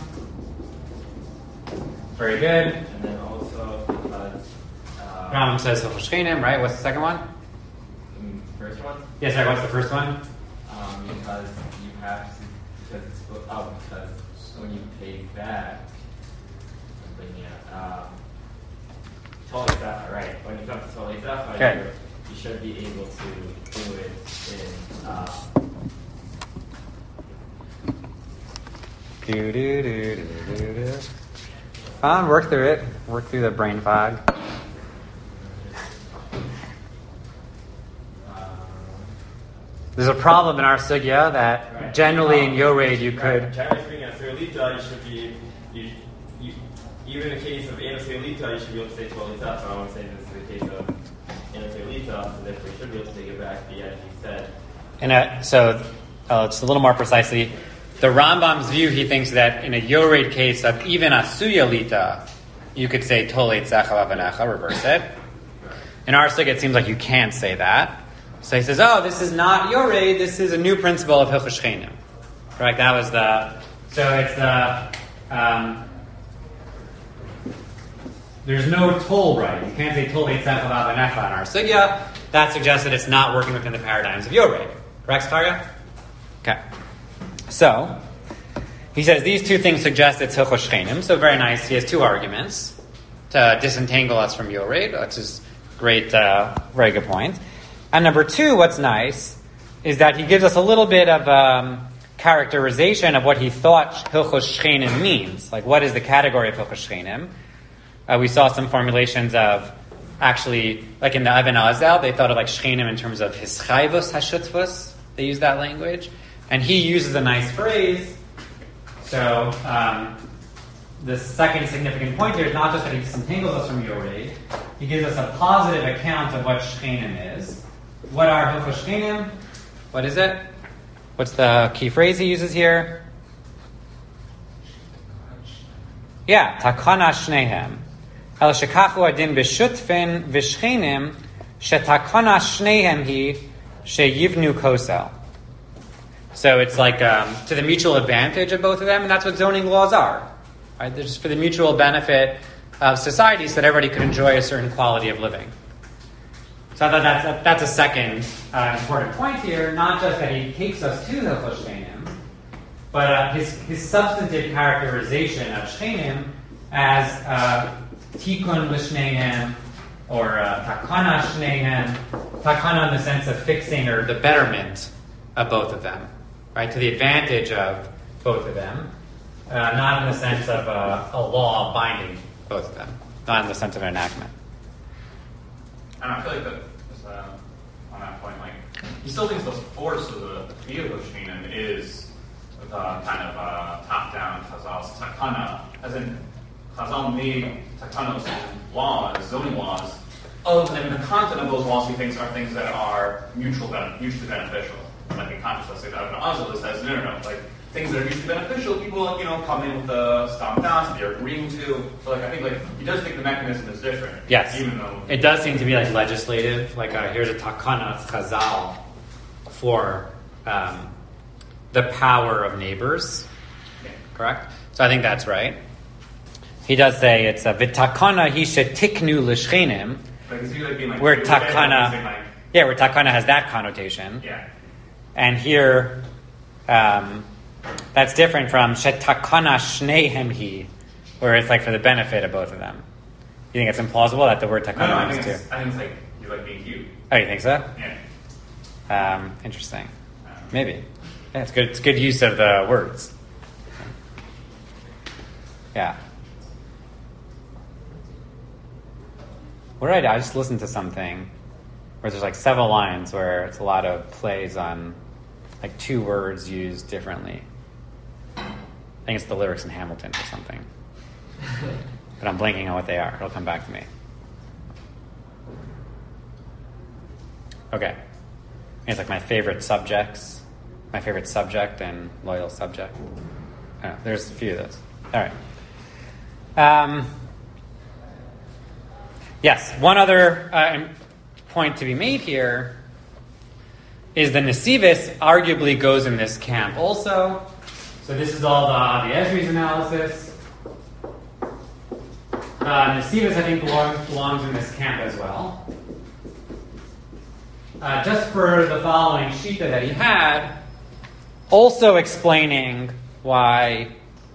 Very good. And then also because Rambam says Hilchos Shchenim, right? What's the second one? the first one, Yes, sorry, what's the first one? because you have to, because it's because when you pay back, Tolei Zacha, right? When you come to Tolei Zacha, Okay. you should be able to do it in. Fine, work through it. Work through the brain fog. There's a problem in our sugya that generally in Yored you could. Generally speaking, as Lita, you should be, even in the case of Enos Lita, you should be able to say Tolei Zacha. I want to say this is the case of Enos Lita, so therefore you should be able to take it back, but yet he said. It's a little more precisely. The Rambam's view, he thinks that in a Yored case of even a Suyalita, you could say Tolei Zacha Avanecha, reverse it. In our sugya, it seems like you can't say that. So he says, this is not Yored, this is a new principle of Hilchos Shchenim. Right, that was there's no toll right. You can't say Tolei Zacha Avanecha in our sugya. That suggests that it's not working within the paradigms of Yored. Correct, Starga? Okay. So, he says these 2 things suggest it's Hilchos Shchenim. So very nice. He has 2 arguments to disentangle us from Yored, which is great, very good point. And number 2, what's nice is that he gives us a little bit of characterization of what he thought Hilchos Shchenim means. Like, what is the category of Hilchos Shchenim? We saw some formulations of, actually, like in the Even Azel, they thought of like Shchenim in terms of Hischayvus Hashutfus. They use that language. And he uses a nice phrase. So, the second significant point here is not just that he disentangles us from Yored. He gives us a positive account of what Shchenim is. What are Hilchos Shchenim? What is it? What's the key phrase he uses here? Yeah, Takana Shnehem. El shekachu adin b'shutfin v'shchenim shetakana shnehem hi sheyivnu kosel. So it's like to the mutual advantage of both of them, and that's what zoning laws are. Right? They're just for the mutual benefit of society so that everybody could enjoy a certain quality of living. So I thought that's a second important point here, not just that he takes us to Hilchos Shchenim, But his substantive characterization of Shchenim as Tikkun l'Shnehem or Takana Shnehem, Takana in the sense of fixing or the betterment of both of them, right? To the advantage of both of them, not in the sense of a law binding both of them, not in the sense of an enactment. And I feel like that, on that point, like, he still thinks the force of the field of Shneim is the kind of top-down Chazal's takana, as in Chazal made takanos and laws, zoning laws, and the content of those laws he thinks are things that are mutually beneficial. Like in contrast, let's say that Ibn Azul says, no, like things that are mutually beneficial, people come in with the stam das that they're agreeing to. So like I think like he does think the mechanism is different. Yes, even though it does seem to be like legislative. Like here's a takana Chazal for the power of neighbors. Correct. So I think that's right. He does say it's a v'takana hi shetiknu l'shchenim, where takana, where takana has that connotation. Yeah. And here, that's different from shetakana shnehem hi, where it's like for the benefit of both of them. You think it's implausible that the word takana means too? I think it's like he's like being cute. Oh, you think so? Yeah. Interesting. Maybe. Yeah, it's good. It's good use of the words. Yeah. What did I just listened to something where there's like several lines where it's a lot of plays on like two words used differently. I think it's the lyrics in Hamilton or something. But I'm blanking on what they are. It'll come back to me. Okay. It's like my favorite subjects. My favorite subject and loyal subject. I don't know, there's a few of those. All right. Yes, one other point to be made here is the Nesivis arguably goes in this camp also. So this is all the Avi Ezri's analysis. Nesivis, I think, belongs in this camp as well. Just for the following shita that he had, also explaining why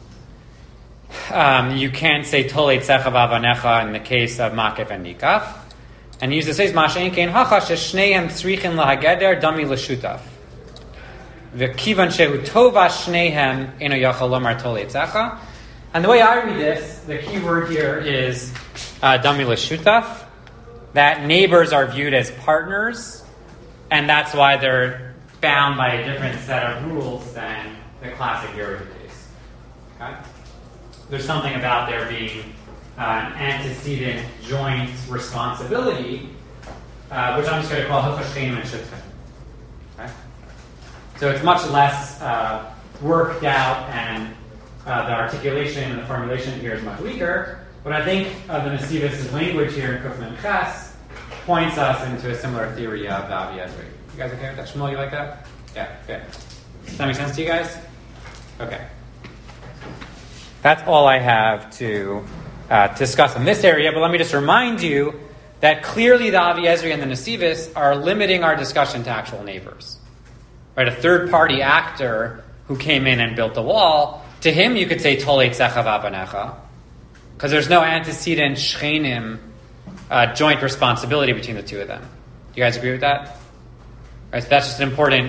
you can't say Tolei Tzecha Vavanecha in the case of Makif and Nikaf. And he uses to say, Masha'en Kein Hacha Sheshnehem Tzrichin Lahageder Dami L'Shutaf. V'kivan Shehu Tova Shnehem Eno Yachal Lomar Tolei Tzecha. And the way I read this, the key word here is Dami L'Shutaf. That neighbors are viewed as partners, and that's why they're bound by a different set of rules than the classic Yeruda case. Okay? There's something about there being an antecedent joint responsibility, which I'm just going to call Hilchos and Shutfin. Okay? So it's much less worked out, and the articulation and the formulation here is much weaker. But I think the Nesivis' language here in Kufman Ches points us into a similar theory of Avi Ezri. You guys okay with that? Shmuel, you like that? Yeah, good. Does that make sense to you guys? Okay. That's all I have to discuss in this area, but let me just remind you that clearly the Avi Ezri and the Nesivis are limiting our discussion to actual neighbors. Right? A third-party actor who came in and built the wall, to him you could say Tolei Tzecha Vavanecha, because there's no antecedent Shchenim joint responsibility between the two of them. Do you guys agree with that? Right, so that's just an important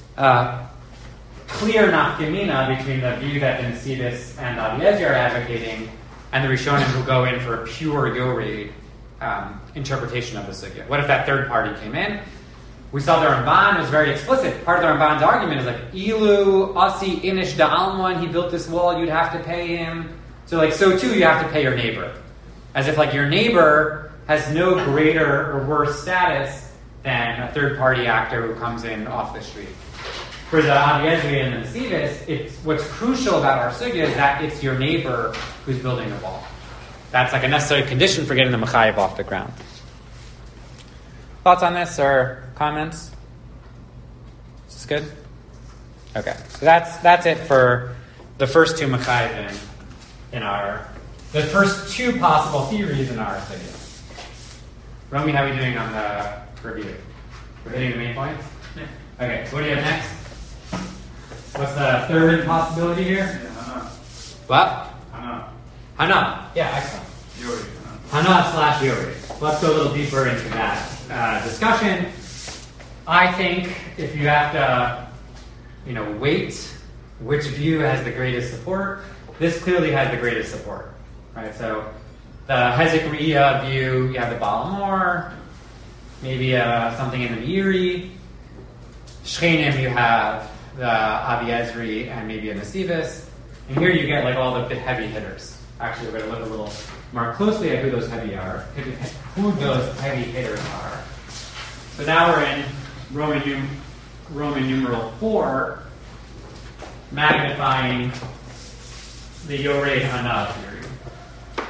clear nafkamina between the view that the Nesivis and Avi Ezri are advocating and the Rishonim who go in for a pure Yored interpretation of the sugya. What if that third party came in? We saw the Ramban was very explicit. Part of the Ramban's argument is like, Ilu, Asi, Inish, Da'alman, he built this wall, you'd have to pay him. So too, you have to pay your neighbor. As if like your neighbor has no greater or worse status than a third party actor who comes in off the street. For the Avi Ezri and the Nesivis, what's crucial about our sugya is that it's your neighbor who's building the wall. That's like a necessary condition for getting the Mechayev off the ground. Thoughts on this or comments? Is this good? Okay. So that's it for the first two Mechayevim the first two possible theories in our sugya. Romy, how are we doing on the review? We're hitting the main points? Yeah. Okay, so what do you have next? What's the third possibility here? Hana. What? Hana. Hana. Yeah, excellent. Yori. Hana / Yori. Let's go a little deeper into that discussion. I think if you have to, weight which view has the greatest support, this clearly has the greatest support, right? So the Hezek Re'iyah view, you have the Balamor, maybe something in the Meiri. Shchenim, you have the Aviezri and maybe a Nesivis. And here you get like all the heavy hitters. Actually, we're going to look a little more closely at who those heavy hitters are. So now we're in Roman numeral 4, magnifying the Yorei Hana theory.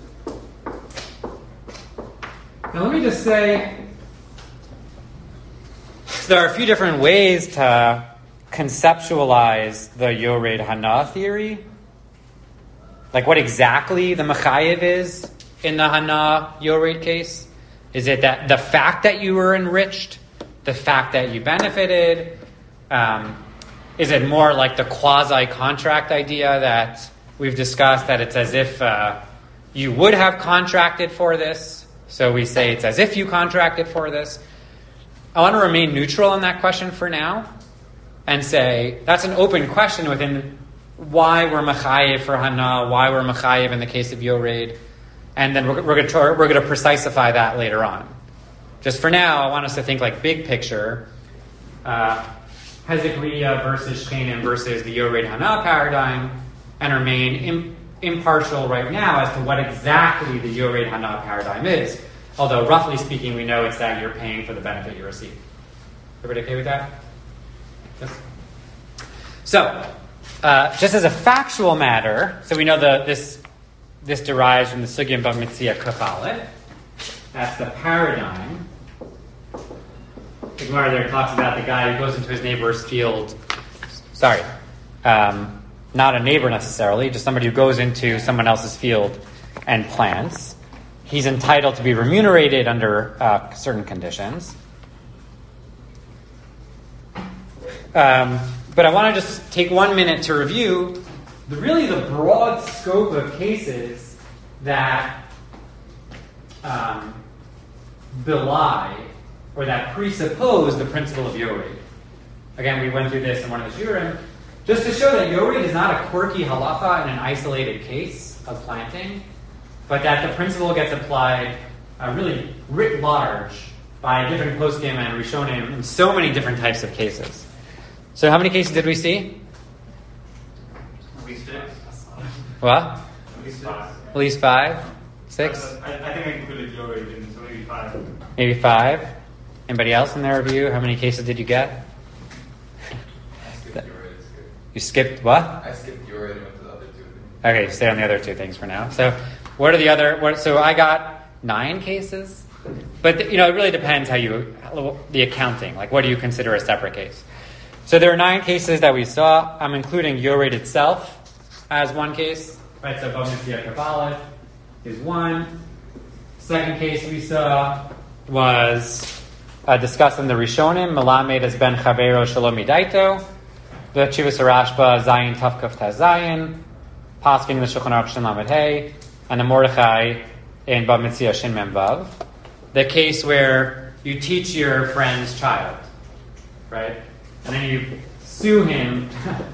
Now let me just say, there are a few different ways to conceptualize the Yorei Hana theory. Like what exactly the Mechayev is in the Hana Yorei case? Is it that the fact that you were enriched, the fact that you benefited? Is it more like the quasi-contract idea that we've discussed, that it's as if you would have contracted for this? So we say it's as if you contracted for this. I want to remain neutral on that question for now and say that's an open question within why we're Mechayev for Hana, why we're Mechayev in the case of Yored, and then we're going to precisify that later on. Just for now, I want us to think like big picture, Hezek Re'iyah versus Shchenim versus the Yored Hana paradigm, and remain impartial right now as to what exactly the Yored Hana paradigm is. Although, roughly speaking, we know it's that you're paying for the benefit you receive. Everybody okay with that? Yes? So, just as a factual matter, so we know this derives from the Sugya Bava Metzia Kuf Aleph. That's the paradigm. The Gemara there talks about the guy who goes into his neighbor's field. Sorry, not a neighbor necessarily, just somebody who goes into someone else's field and plants. He's entitled to be remunerated under certain conditions. But I want to just take 1 minute to review the broad scope of cases that belie or that presuppose the principle of Yored. Again, we went through this in one of the Shiurim, just to show that Yored is not a quirky halacha in an isolated case of planting, but that the principle gets applied really writ large by different poskim and rishonim in so many different types of cases. So how many cases did we see? At least 6. What? At least 6. At least 5? 6? I think I included Yored in, so maybe 5. Maybe 5? Anybody else in their review? How many cases did you get? I skipped Yored. It's good. You skipped what? I skipped Yored and went to the other 2 things. Okay, stay on the other 2 things for now. So what are the other... So I got 9 cases. But, it really depends how the accounting. Like, what do you consider a separate case? So there are 9 cases that we saw. I'm including Yored itself as one case. Right, so Bava Metzia Kuf Aleph is 1. Second case we saw was discussed in the Rishonim, Melamed as Ben Chavero Shalom Midaito, the Chivas Rashba Zayin Tavkuf Taz Zayin, Paskin the Shulchan Aruch Shin Lamed Hey, and the Mordechai in Bava Metzia Shin Mem Vav. The case where you teach your friend's child, right? And then you sue him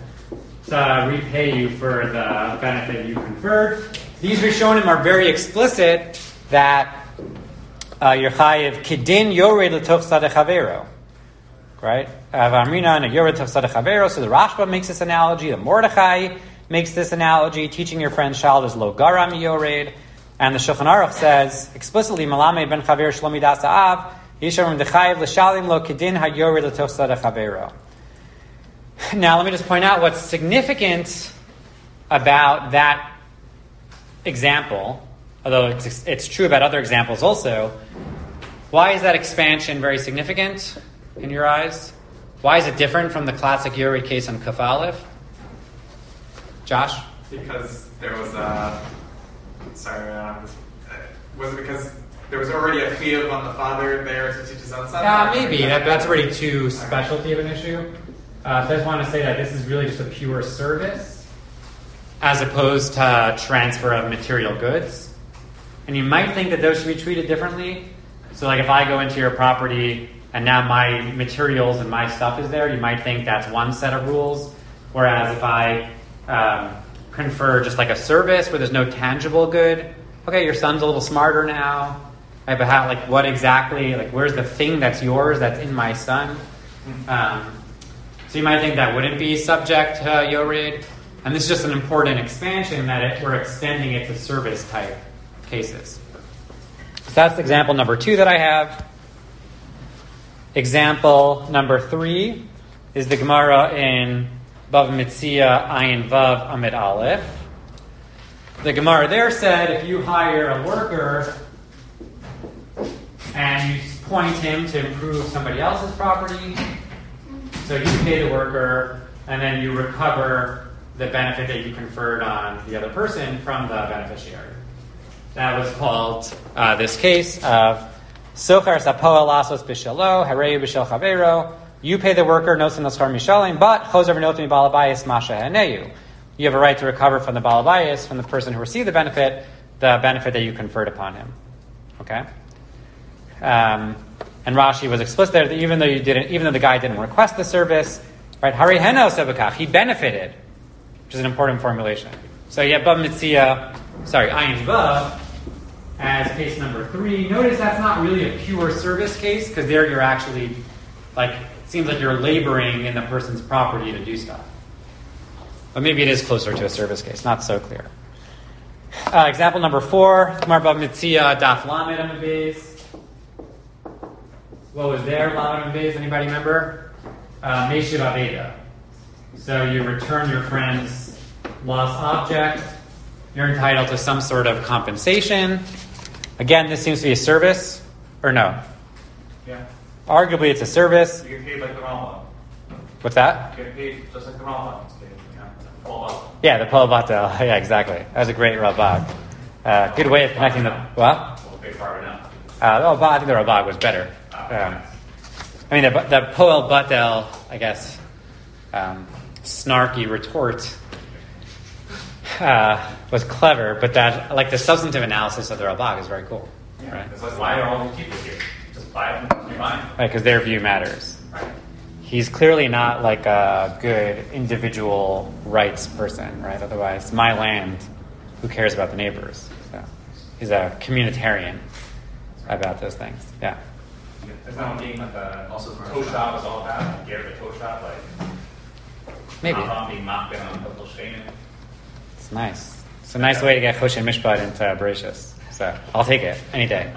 to repay you for the benefit you conferred. These Rishonim are very explicit that you're chayiv kidin yored l'toch sadeh chavero, right? Avamrina and yored l'toch sadeh chavero. So the Rashba makes this analogy. The Mordechai makes this analogy. Teaching your friend's child is lo garam yored, and the Shulchan Aruch says explicitly Melamed ben chaver shlomi das av yisharim dechayiv l'shalim lo kidin ha yored l'toch sadeh chavero. Now let me just point out what's significant about that example. Although it's true about other examples also. Why is that expansion very significant in your eyes? Why is it different from the classic Yored case on Kuf Aleph? Josh? Because there was was it because there was already a chiyuv on the father there to teach his own son? Maybe. That's already too specialty of an issue. So I just want to say that this is really just a pure service as opposed to transfer of material goods. And you might think that those should be treated differently. So like if I go into your property and now my materials and my stuff is there, you might think that's one set of rules. Whereas if I confer just like a service where there's no tangible good, okay, your son's a little smarter now. Right, but how, like, what exactly, like, where's the thing that's yours that's in my son? So you might think that wouldn't be subject to Yored. And this is just an important expansion that we're extending it to service type cases. So that's example number 2 that I have. Example number 3 is the Gemara in Bava Metzia Ayin Vav Amid Aleph. The Gemara there said if you hire a worker and you point him to improve somebody else's property, so you pay the worker and then you recover the benefit that you conferred on the other person from the beneficiary. That was called this case of Sochar Sapoa Lasos Bishalo, Harei Bishal Chavero. You pay the worker, Nosin Naschar Mishalim, but Choser V'Notim Balabayas Masha Haneyu. You have a right to recover from the Balabayas, from the person who received the benefit that you conferred upon him. Okay? And Rashi was explicit there that even though the guy didn't request the service, right? Hari Heno Sebekach, he benefited, which is an important formulation. So yeah, Bava Metzia, Ayin Vav, as case number 3. Notice that's not really a pure service case, because there you're actually, like, it seems like you're laboring in the person's property to do stuff. But maybe it is closer to a service case, not so clear. Example number 4, Gemara Bava Metzia Daf Lamed Amud Beis. What was there, Lamed Amud Beis? Anybody remember? Meshiv Aveda. So you return your friend's lost object. You're entitled to some sort of compensation. Again, this seems to be a service, or no? Yeah. Arguably, it's a service. You get paid like the Rambam. What's that? You get paid just like the Rambam. Yeah, the Pol Batel. Yeah, exactly. That was a great Rabag. Good way of connecting the what? Big part now. I think the Rabag was better. I mean, the Pol Batel, I guess, snarky retort was clever, but that, like, the substantive analysis of the Rabag is very cool. Yeah, right? that's why are all these people here? Just buy them and you're buying. Right, because their view matters. Right. He's clearly not like a good individual rights person, right? Otherwise, my land, who cares about the neighbors? So he's a communitarian about those things. Yeah. Is that what being like also toe shop is all about? Like, Garrett the toe shop, like maybe being mocked in on a couple Shane. It's nice. It's a nice way to get Choshen Mishpat into Bereshis. So I'll take it any day.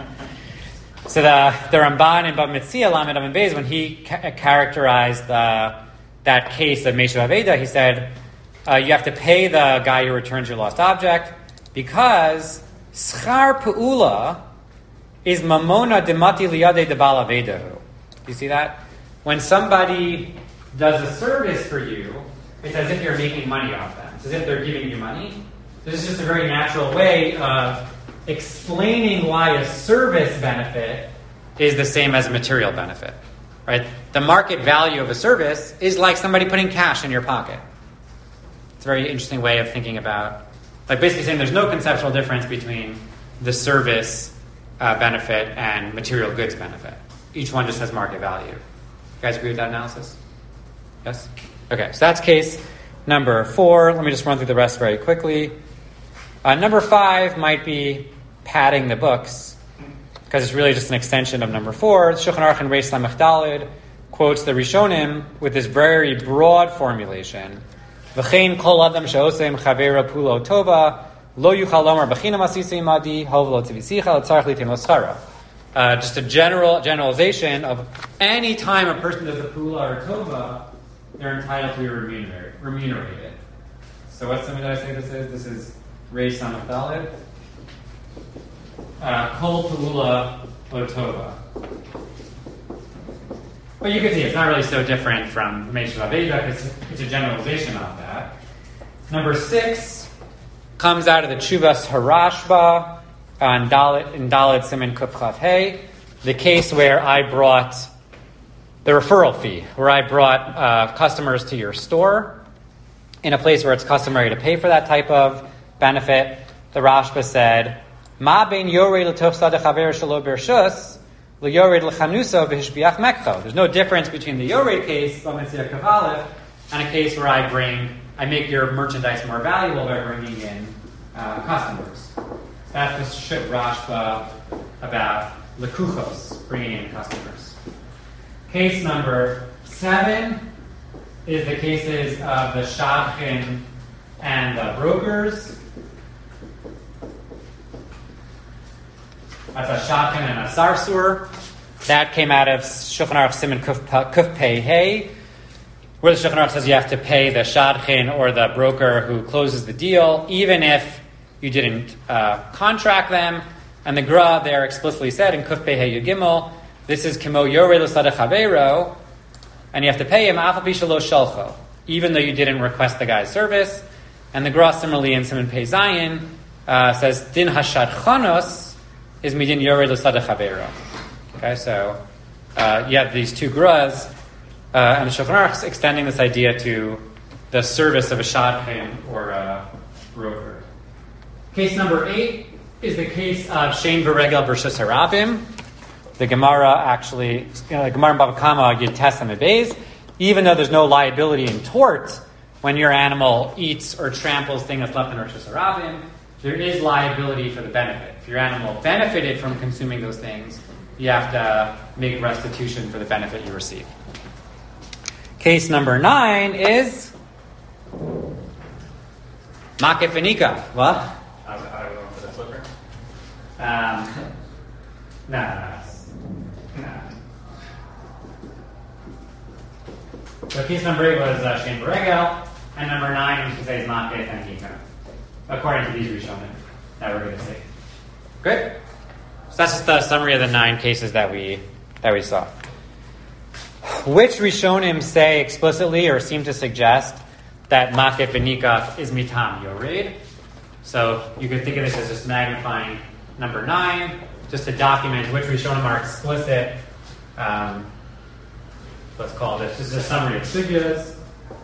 So the Ramban in Bava Metzia Lamed Amud Beis, when he characterized that case of Meshiv Aveda, he said you have to pay the guy who returns your lost object because schar pe'ula is mamona demati liyade de bal avedahu. You see that? When somebody does a service for you, it's as if you're making money off them. It's as if they're giving you money. This is just a very natural way of explaining why a service benefit is the same as a material benefit. Right? The market value of a service is like somebody putting cash in your pocket. It's a very interesting way of thinking about, like, basically saying there's no conceptual difference between the service benefit and material goods benefit. Each one just has market value. You guys agree with that analysis? Yes? Okay, so that's case number 4. Let me just run through the rest very quickly. Number 5 might be padding the books, because it's really just an extension of number 4. Shulchan Aruch in Reis Lamech Daled quotes the Rishonim with this very broad formulation. V'chein kol adam she'osem chavera pulo tova lo yuchal lomar b'china masisei madi hov lo tivisicha l'tzarech litin lo schara. Just a generalization of any time a person does a pula or tova, they're entitled to be remunerated. So what's something that I say this is? This is Reis Lamech Daled. Kol Pa'ula Otova. But you can see it's not really so different from Meshiv Aveda because it's a generalization of that. Number 6 comes out of the Chuvas Harashba in Dalet Siman Kuf Chaf Hey, the case where I brought the referral fee, where I brought customers to your store in a place where it's customary to pay for that type of benefit. The Rashba said, Ma ben yorei l'toch sadeh chaver shelo bershus, l'yorei l'chanuso v'hishbiach mekcho. There's no difference between the yorei case, Bamitzia Kavalif, and a case where I make your merchandise more valuable by bringing in customers. That's the Shut Rashba about lekuchos, bringing in customers. Case number 7 is the cases of the shadchan and the brokers. That's a shadchan and a sarsur. That came out of Shulchan Aruch Siman Kuf Pei Hey, where the Shulchan Aruch says you have to pay the shadchan or the broker who closes the deal, even if you didn't contract them. And the Gra there explicitly said in Kuf Pei Hey Yud Gimel, this is Kimo Yorei L'Sadeh Chaveiro, and you have to pay him Afal Pi Shelo Shalcho, even though you didn't request the guy's service. And the Gra similarly in Siman Pei Zayin says Din Hashad Chanos is Midin Yorei L'Sadeh Chaveiro. Okay, so you have these two Gras, and the Shulchan Aruch is extending this idea to the service of a shadchan or a broker. Case number 8 is the case of Shein V'Regel B'Rshus Harabim. The Gemara actually, the Gemara in Bava Kama Yud Tes Amud Beis, even though there's no liability in tort when your animal eats or tramples things that's left in Rshus Harabim, there is liability for the benefit. If your animal benefited from consuming those things, you have to make restitution for the benefit you receive. Case number 9 is Makif V'Nika. What? I don't know for the flipper. No. So case number 8 was Shein V'Regel, and number 9 we should say is Makif and Nika, according to these Rishonim that we're going to see. Good? So that's just the summary of the 9 cases that we saw. Which Rishonim say explicitly or seem to suggest that Makif and Nika is Mitam Yored? So you could think of this as just magnifying number 9, just to document which Rishonim are explicit. Let's call this. This is a summary of sugyas.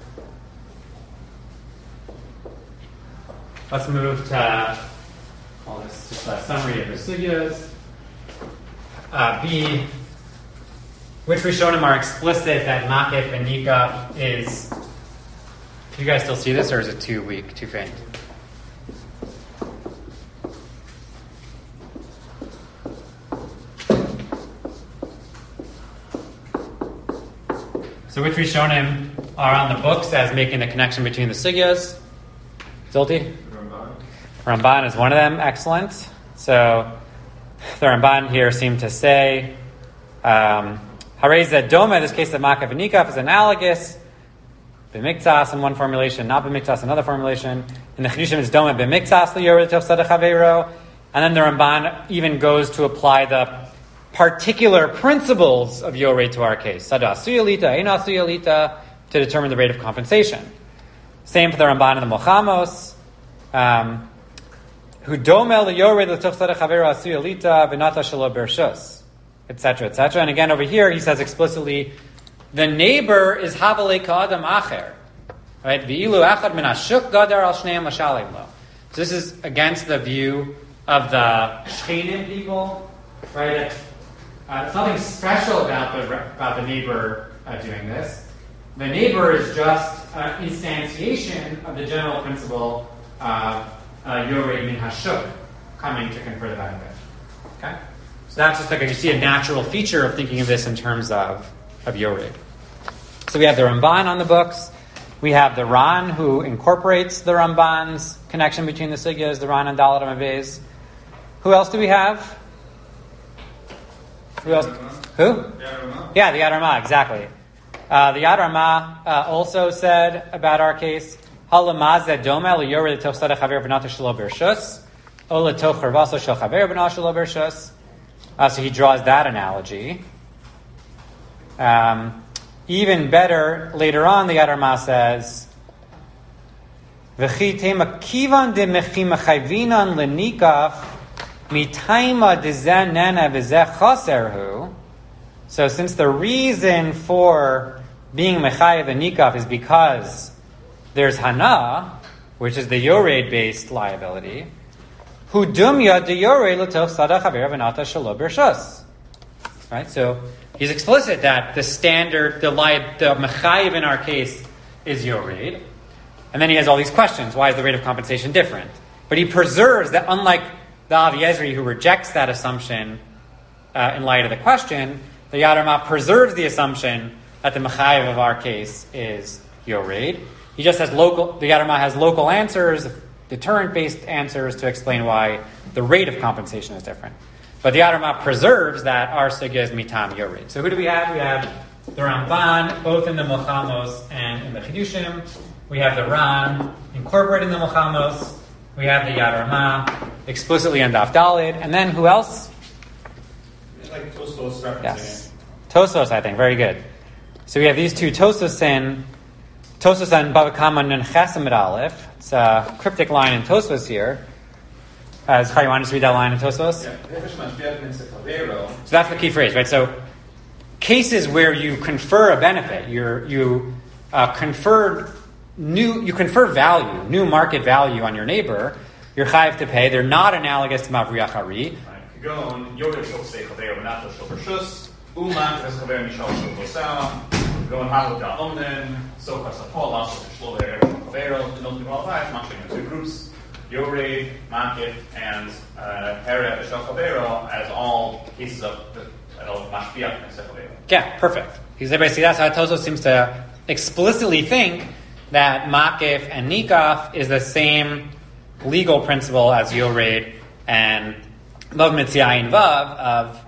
Let's move to call this just a summary of the sugyas. B. Which Rishonim are explicit that Makif and Nika is? Do you guys still see this, or is it too weak, too faint? So which Rishonim are on the books as making the connection between the sugyas? Zolti? Ramban is one of them. Excellent. So the Ramban here seemed to say Harei Zeh Doma, in this case of Makif and Nikaf, is analogous. B'miktas in one formulation, not b'miktas in another formulation. In the Chidushim it's Doma b'miktas l'yorei l'toch sadeh chaveiro. And then the Ramban even goes to apply the particular principles of Yorei to our case. Sada asuyalita, ein asuyalita, to determine the rate of compensation. Same for the Ramban and the Mochamos. Hu domel l'yorei l'toch sadeh chaveiro asuyalita v'nata shelo bershus, etc., etc. And again over here he says explicitly, the neighbor is havalei ka'adam acher. Right? V'ilu echad min hashuk gadar al shneim l'shalem lo. So this is against the view of the Shchenim people, right? It's nothing special about the neighbor doing this. The neighbor is just an instantiation of the general principle Yorei min hashuk, coming to confer the benefit. Okay, so that's just like you see a natural feature of thinking of this in terms of Yorei. So we have the Ramban on the books. We have the Ran who incorporates the Ramban's connection between the sugyas, the Ran and Dalet Amud Beis. Who else do we have? Who else? Who? Yeah, the Yad Ramah, exactly. The Yad Ramah also said about our case, Halamaz Doma l'yorei l'toch sadeh chaver v'nata shelo bershus, o l'toch harvaso shel chaver v'nata shelo bershus. So he draws that analogy. Even better, later on, the Yad Ramah says, V'chi tema kivan de mechi mechayvinan l'nikach, Mitaima de zenena v'zeh chaserhu, So since the reason for being mechayev and nikaf is because there's hana, which is the yored-based liability, hu dumya de yored l'toch sada chaver v'nata shelo b'rshus. Right? So he's explicit that the standard, the mechayev in our case is yored. And then he has all these questions. Why is the rate of compensation different? But he preserves that, unlike the Avi Ezri who rejects that assumption in light of the question, the Yad Ramah preserves the assumption that the mechayev of our case is yored. He just has the Yad Ramah has local answers, deterrent-based answers to explain why the rate of compensation is different. But the Yad Ramah preserves that our sugya is mitam yored. So who do we have? We have the Ramban, both in the Milchamos and in the Chidushim. We have the Ran incorporated in the Milchamos. We have the Yad Ramah explicitly on Daf Daled. And then who else? Like Tosfos referencing Yes. Tosos, I think. Very good. So we have these two Tosos and Bava Kama Nun Chesamid Aleph. It's a cryptic line in Tosos here. Zachar, you want to read that line in Tosos? Yeah. So that's the key phrase, right? So cases where you confer a benefit, you confer value, new market value on your neighbor, you're chayiv to pay. They're not analogous to Mavriach Hari. כגון יורד סופסי חבר ונתו של ברשוס, אומן תרס חבר נשאר של בוסה, כגון העבודה אומנן, סופר ספול, לעשות שלו וערב של חברו, ונותנים all five, matching the two groups, Yored, Makif, and Heret Shel Chavero as all cases of Mashpiach and Chavero. Yeah, perfect. Because everybody see that's how Tosos seems to explicitly think that Makif and Nikaf is the same legal principle as Yored and Vav Mitziayin Vav of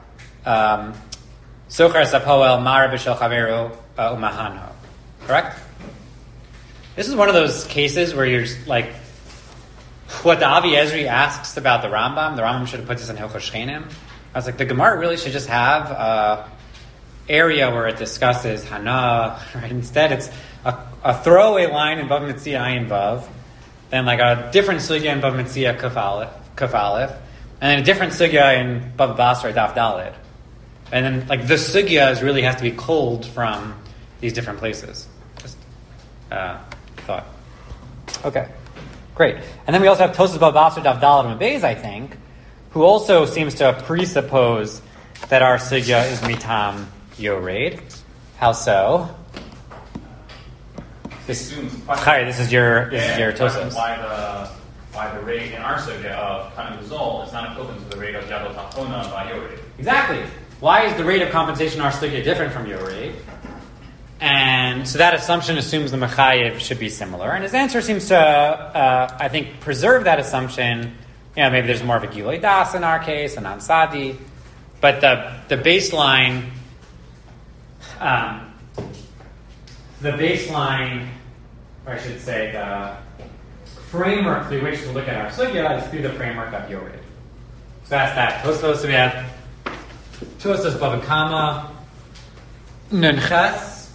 Socher Sapoel Mara B'Shel Chavero Umahanho. Correct? This is one of those cases where you're just like, what the Avi Ezri asks about the Rambam should have put this in Hilchos Shchenim. I was like, the Gemara really should just have a area where it discusses Hana, right? Instead, it's a throwaway line in Vav Mitzia Ayin Vav, then like a different sugya in Vav Mitzia Kaf Aleph, and then a different sugya in Bava Basra Daf Daled. And then like the sugya really has to be culled from these different places. Just thought. Okay. Great. And then we also have Tosas Bava Basra Daf Daled and Beis, I think, who also seems to presuppose that our sugya is mitam yored. How so? This is your Tosas. Why the rate in our sugya of Kanan Gazol is not equivalent to the rate of Yadol Tachona by Yored. Exactly. Why is the rate of compensation in our sugya different from Yored? And so that assumption assumes the Mechayev should be similar. And his answer seems to, I think, preserve that assumption. You know, maybe there's more of a Giloi Das in our case, a non-Sadi. But the baseline, or I should say, the framework through which to look at our sugya is through the framework of Yored. So that's that. So we have Tosas Bava Kama Nun Ches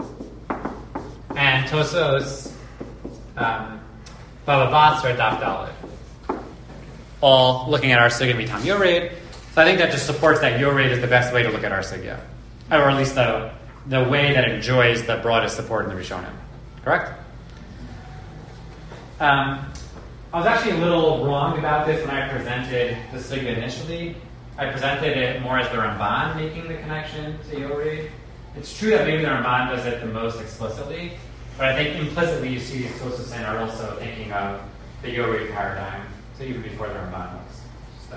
and Tosos Bava Basra Daf Daled, all looking at our sugya mitam Yored. So I think that just supports that Yored is the best way to look at our sugya, or at least the way that enjoys the broadest support in the Rishonim. Correct? I was actually a little wrong about this when I presented the sugya initially. I presented it more as the Ramban making the connection to Yored. It's true that maybe the Ramban does it the most explicitly, but I think implicitly you see these Tosas are also thinking of the Yored paradigm, so even before the Ramban was. Just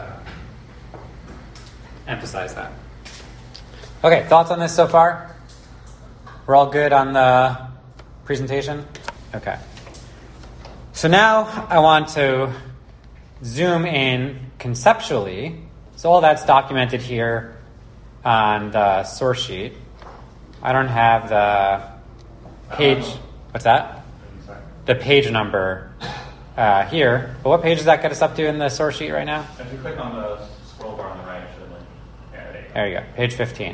emphasize that. Okay, thoughts on this so far? We're all good on the presentation? Okay. So now I want to zoom in conceptually. So all that's documented here on the source sheet. I don't have the page. What's that? The page number here. But what page does that get us up to in the source sheet right now? If you click on the scroll bar on the right, it should there you go. Page 15.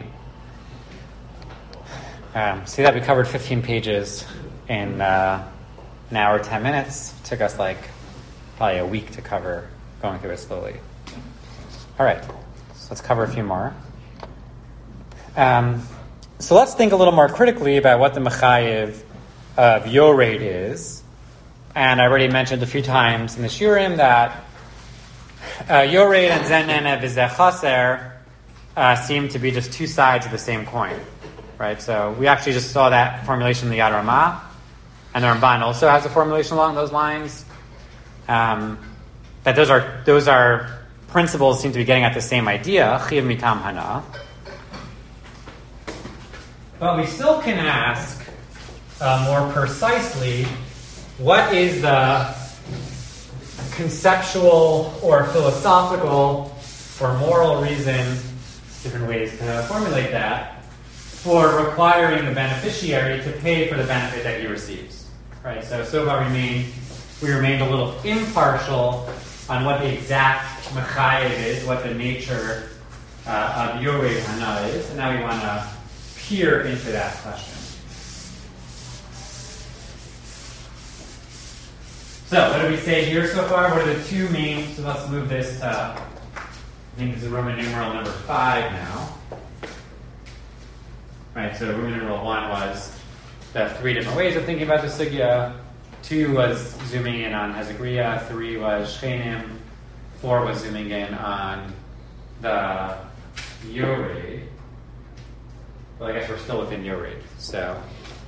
See that we covered 15 pages in an hour, 10 minutes. It took us probably a week to cover, going through it slowly. All right, so let's cover a few more. So let's think a little more critically about what the mechayiv of Yored is. And I already mentioned a few times in the Shurim that Yored and Zenene v'zeh chaser seem to be just two sides of the same coin, right? So we actually just saw that formulation in the Yad Ramah, and the Ramban also has a formulation along those lines. That those are principles seem to be getting at the same idea, Chiyav mitam hana. But we still can ask more precisely, what is the conceptual or philosophical or moral reason, different ways to formulate that, for requiring the beneficiary to pay for the benefit that he receives? Right? So far we remained a little impartial on what the exact mechayev is, what the nature of Yored Hana is, and now we want to peer into that question. So, what did we say here so far? What are the two main? So let's move this to, I think this is Roman numeral number 5 now. Right, so Roman numeral 1 was the 3 different ways of thinking about the sugya. 2 was zooming in on Hezekriya. 3 was Shchenim. 4 was zooming in on the Yored. Well, I guess we're still within Yored. So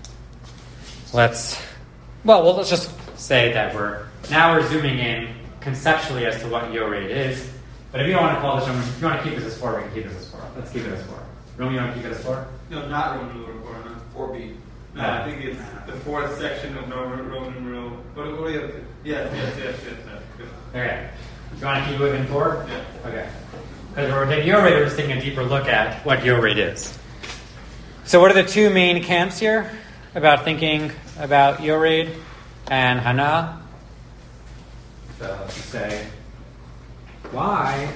let's just say that we're zooming in conceptually as to what Yored is. But if you don't want to call this Roman, if you want to keep this as 4, we can keep this as 4. Let's keep it as 4. Roman, you want to keep it as 4? No, not Roman numeral 4, no. 4b. No, I think it's the 4th section of Roman numeral. What do you have to? Yes. Good. Okay. You want to keep it within 4? Yeah. Okay. Because we're taking Yored, we're just taking a deeper look at what Yored is. So what are the two main camps here about thinking about Yored and Hana? So let's say, why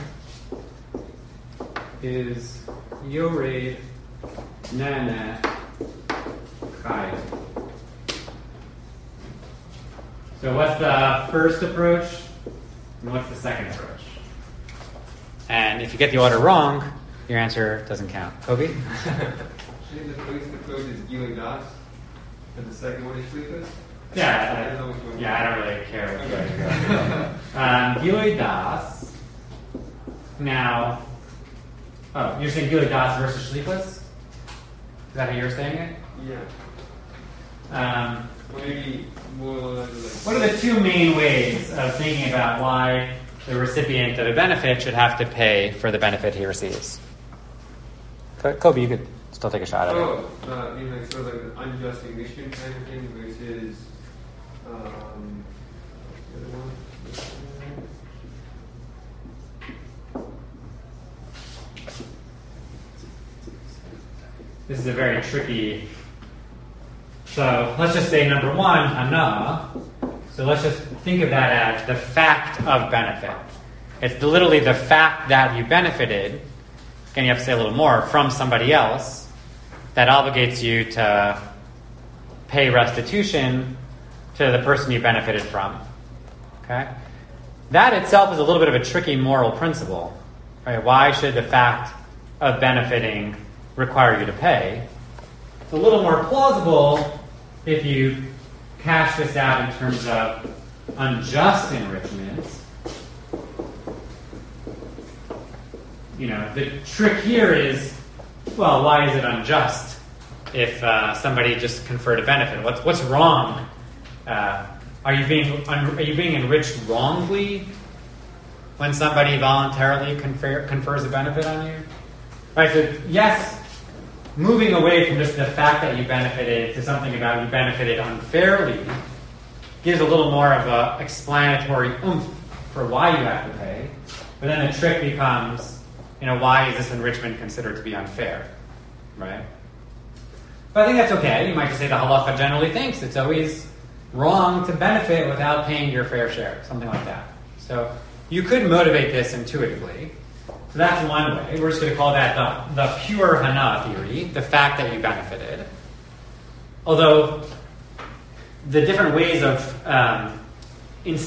is Yored Nana Chayiv? So what's the first approach and what's the second approach? And if you get the order wrong, your answer doesn't count. Kobe? I think the first approach is Gilui Das, and the second one is Shlichus. Yeah, I don't really care which way to go. Gilui Das. Now, you're saying Gilui Das versus Shlichus? Is that how you're saying it? Yeah. Maybe more like. What are the two main ways of thinking about why the recipient of a benefit should have to pay for the benefit he receives? Kobe, you could still take a shot at it. Sort of like an unjust enrichment kind of thing versus the other one. This is a very tricky. So let's just say number 1, Hana. So let's just think of that as the fact of benefit. It's literally the fact that you benefited. Again, you have to say a little more, from somebody else, that obligates you to pay restitution to the person you benefited from. Okay? That itself is a little bit of a tricky moral principle. Right? Why should the fact of benefiting require you to pay? It's a little more plausible if you cash this out in terms of unjust enrichment. The trick here is, well, why is it unjust if somebody just conferred a benefit? What's wrong? Are you being enriched wrongly when somebody voluntarily confers a benefit on you? Right. So yes, moving away from just the fact that you benefited to something about you benefited unfairly gives a little more of a explanatory oomph for why you have to pay. But then the trick becomes, why is this enrichment considered to be unfair, right? But I think that's okay. You might just say the halacha generally thinks it's always wrong to benefit without paying your fair share, something like that. So you could motivate this intuitively. So that's one way. We're just going to call that the pure Hana theory, the fact that you benefited. Although the different ways of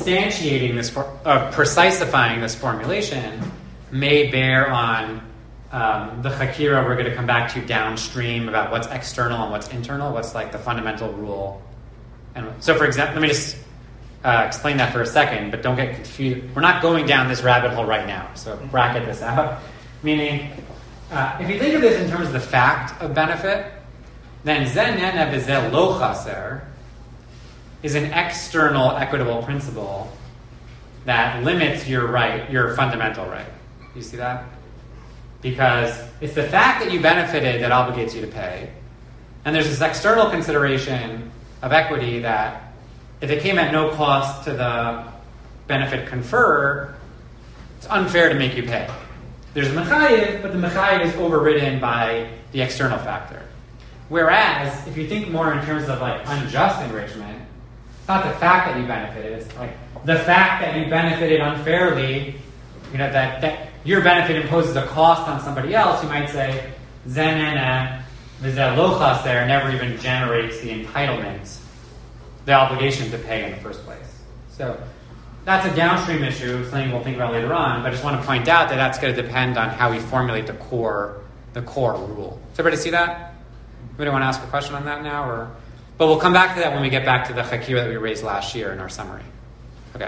instantiating this, precisifying this formulation may bear on the Chakira, we're going to come back to downstream about what's external and what's internal, what's like the fundamental rule. And so, for example, let me just explain that for a second, but don't get confused. We're not going down this rabbit hole right now, so bracket this out. Meaning, if you think of this in terms of the fact of benefit, then zen nene v'zeh lo chaser is an external equitable principle that limits your right, your fundamental right. You see that? Because it's the fact that you benefited that obligates you to pay. And there's this external consideration of equity that if it came at no cost to the benefit conferrer, it's unfair to make you pay. There's mechayiv, but the mechayiv is overridden by the external factor. Whereas, if you think more in terms of like unjust enrichment, it's not the fact that you benefited, it's like the fact that you benefited unfairly, that your benefit imposes a cost on somebody else. You might say, zenena v'zeh lo chaser never even generates the entitlement, the obligation to pay in the first place. So that's a downstream issue, something we'll think about later on, but I just want to point out that that's going to depend on how we formulate the core rule. Does everybody see that? Anybody want to ask a question on that now? But we'll come back to that when we get back to the Chakira that we raised last year in our summary. Okay.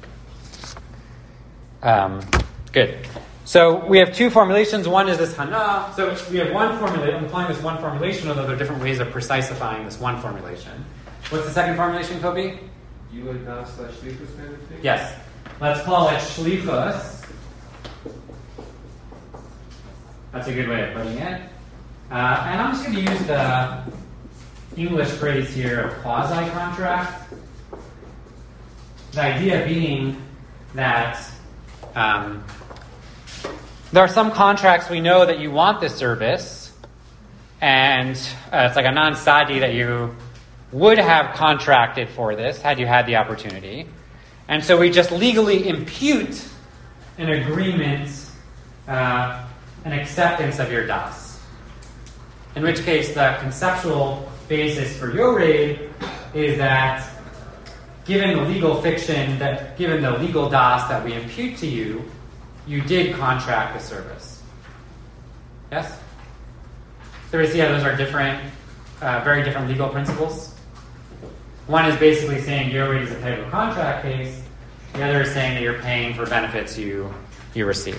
Good. So we have two formulations. One is this Hana. So we have one formulation. I'm applying this one formulation, although there are different ways of precisifying this one formulation. What's the second formulation, Kobe? Gilui das shlichus benefit? Yes. Let's call it shlichus. That's a good way of putting it. And I'm just going to use the English phrase here of quasi-contract. The idea being that there are some contracts we know that you want this service, and it's like a non-sadi that you would have contracted for this had you had the opportunity. And so we just legally impute an agreement, an acceptance of your das. In which case, the conceptual basis for Yored is that given the legal fiction, given the legal das that we impute to you, you did contract the service. Yes? So we see how those are different, very different legal principles. One is basically saying Yored is a type of contract case. The other is saying that you're paying for benefits you receive.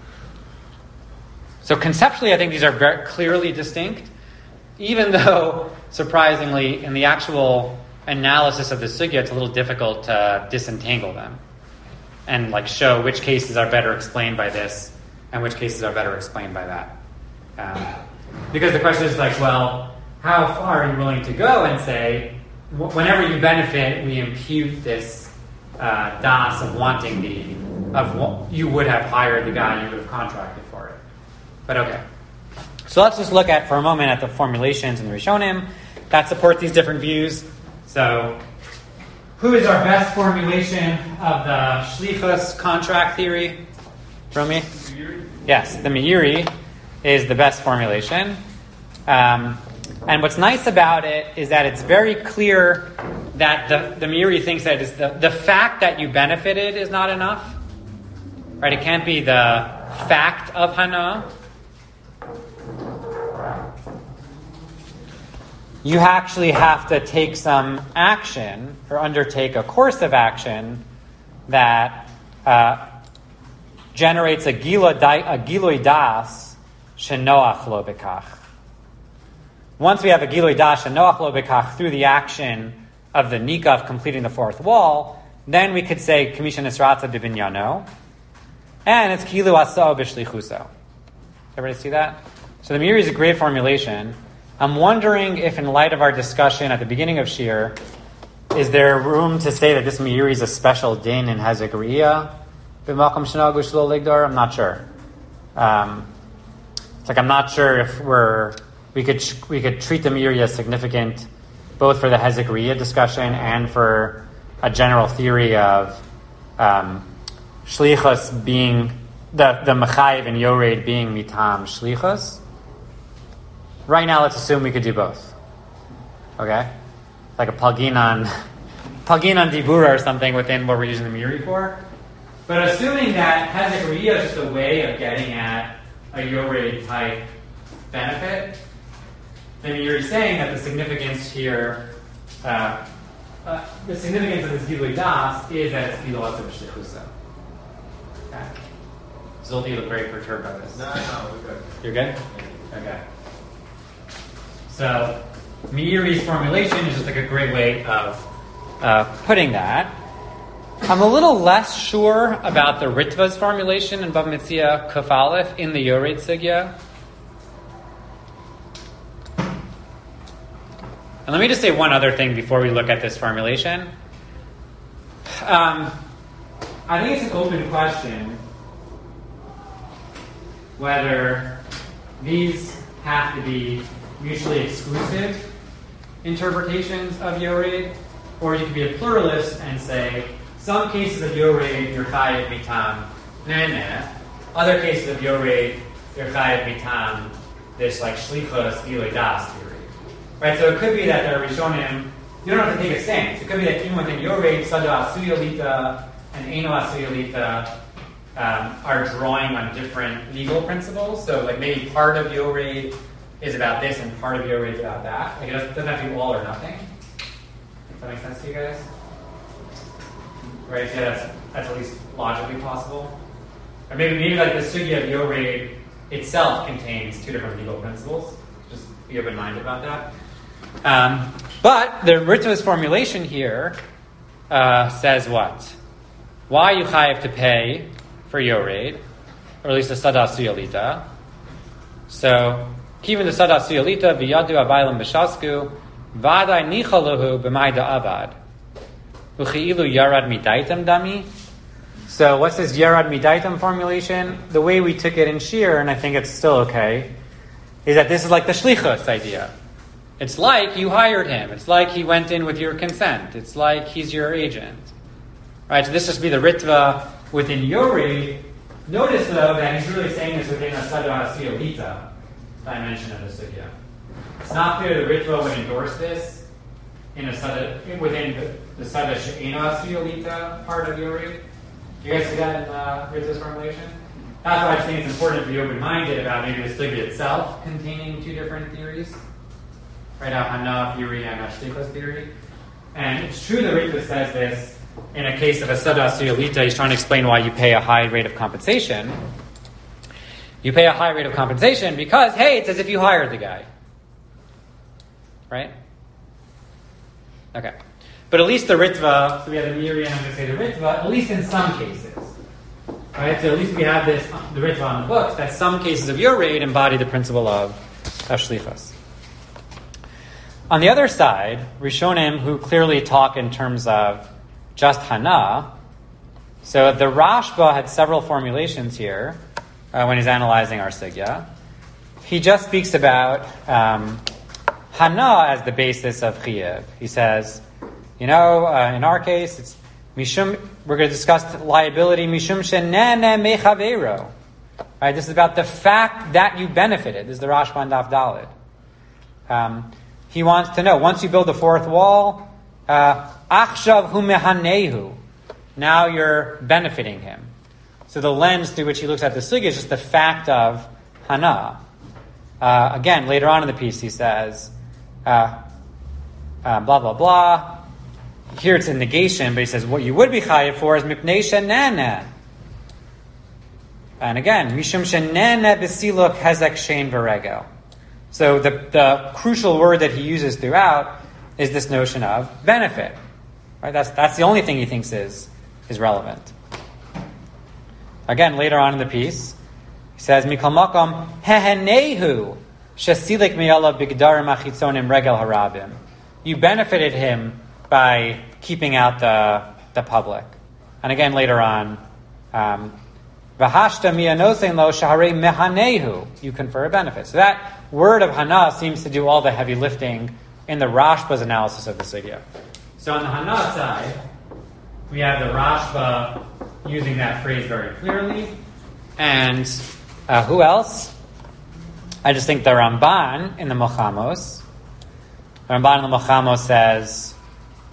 So conceptually, I think these are very clearly distinct, even though, surprisingly, in the actual analysis of the sugya, it's a little difficult to disentangle them and like show which cases are better explained by this and which cases are better explained by that. Because the question is like, well, how far are you willing to go and say, whenever you benefit, we impute this das of wanting you would have hired the guy, you would have contracted for it. But okay. So let's just look at, for a moment, at the formulations in the Rishonim that support these different views. So, who is our best formulation of the Shlichus contract theory? Romy? Yes, the Meiri is the best formulation. And what's nice about it is that it's very clear that the Meiri thinks that it's the fact that you benefited is not enough. Right? It can't be the fact of Hana. You actually have to take some action or undertake a course of action that generates a gilui das shenoach lo bekach. Once we have a gilui das shenoach lo bekach through the action of the nikah of completing the fourth wall, then we could say kamisha nisratza bibinyano, and it's kilu asao b'shlichuso. Everybody see that? So the Meiri is a great formulation. I'm wondering if, in light of our discussion at the beginning of Shir, is there room to say that this Meiri is a special din in Hezek Riyah? B'makom shenagu shelo ligdar? I'm not sure. It's like I'm not sure if we could treat the Meiri as significant both for the Hezek Riyah discussion and for a general theory of shlichus being the mechayiv and yored being mitam shlichus. Right now, let's assume we could do both. Okay? Like a plugin on Dibura or something within what we're using the Meiri for. But assuming that Hezek Riyah is just a way of getting at a Yored type benefit, then you're saying that the significance here, the significance of this Gilui Das is that it's Gilui of Shlichusa. Okay. Zolti, you look very perturbed by this. No, we're good. You're good? Okay. So, Meiri's formulation is just like a great way of putting that. I'm a little less sure about the Ritva's formulation in Bava Metzia Kuf Aleph in the Yored Sugya. And let me just say one other thing before we look at this formulation. I think it's an open question whether these have to be mutually exclusive interpretations of Yored, or you could be a pluralist and say, some cases of Yored, you're chayav mitam nene. Other cases of Yored, you're chayav mitam this like shlichus Gilui Das theory. Right, so it could be that the Rishonim, you don't have to take a stance. It could be that even within Yored, Sada Asuyalita and Eino Asuyalita are drawing on different legal principles. So like maybe part of Yored is about this and part of Yored is about that. Like it doesn't have to be all or nothing. Does that make sense to you guys? Right, so that's at least logically possible. Or maybe like the Sugya of Yored itself contains two different legal principles. Just be open-minded about that. But the Ritva's formulation here says what? Why you chayav to pay for Yored, or at least the Sada Suyalita. So, Kivin the Sada Suyalita, V'yadu Abaylam B'shasku, V'adai Nichaluhu B'mayda Avad. Uchi'ilu Yarad Midaitam Dami. So what's this Yarad Midaitam formulation? The way we took it in Shir, and I think it's still okay, is that this is like the Shlichus idea. It's like you hired him. It's like he went in with your consent. It's like he's your agent. Right, so this just be the Ritva within Yored. Notice though that he's really saying this within a Sada Siyolita dimension of the Sugya. It's not clear the Ritva would endorse this in a Sada, within the Sada She'ena Siyolita part of Yored. Do you guys see that in Ritva's formulation? That's why I think it's important to be open-minded about maybe the Sugya itself containing two different theories. Right, a Hana theory and a Shlichus theory. And it's true that Ritva says this in a case of a Sada Suyalita. He's trying to explain why you pay a high rate of compensation. You pay a high rate of compensation because, hey, it's as if you hired the guy. Right? Okay. But at least the Ritva, so we have the Meiri and I'm going to say the Ritva, at least in some cases. Right? So at least we have this, the Ritva on the books, that some cases of Yored embody the principle of Shlichus. On the other side, Rishonim, who clearly talk in terms of just Hana, so the Rashba had several formulations here when he's analyzing our Sugya. He just speaks about Hana as the basis of Chiyuv. He says, in our case, it's Mishum, we're going to discuss liability, Mishum Shenene Mechavero. Right, this is about the fact that you benefited. This is the Rashba on Daf Daled. He wants to know, once you build the fourth wall, Achshav hu mehanehu. Now you're benefiting him. So the lens through which he looks at the Sugya is just the fact of Hana. Again, later on in the piece he says, blah, blah, blah. Here it's a negation, but he says, what you would be chayav for is mipnei shenana. And again, mishum shenana b'siluk hezek shein v'regel. So the crucial word that he uses throughout is this notion of benefit. Right? That's the only thing he thinks is relevant. Again, later on in the piece, he says, Mikal makom hehenehu shesilik miyalav bigdarim achitzonim regel harabim. You benefited him by keeping out the public. And again, later on, V'hashta miyanosein lo shaharei mehanehu. You confer a benefit. So that word of Hana seems to do all the heavy lifting in the Rashba's analysis of the Sugya. So on the Hana side, we have the Rashba using that phrase very clearly. And who else? I just think the Ramban in the Mochamos. The Ramban in the Mochamos says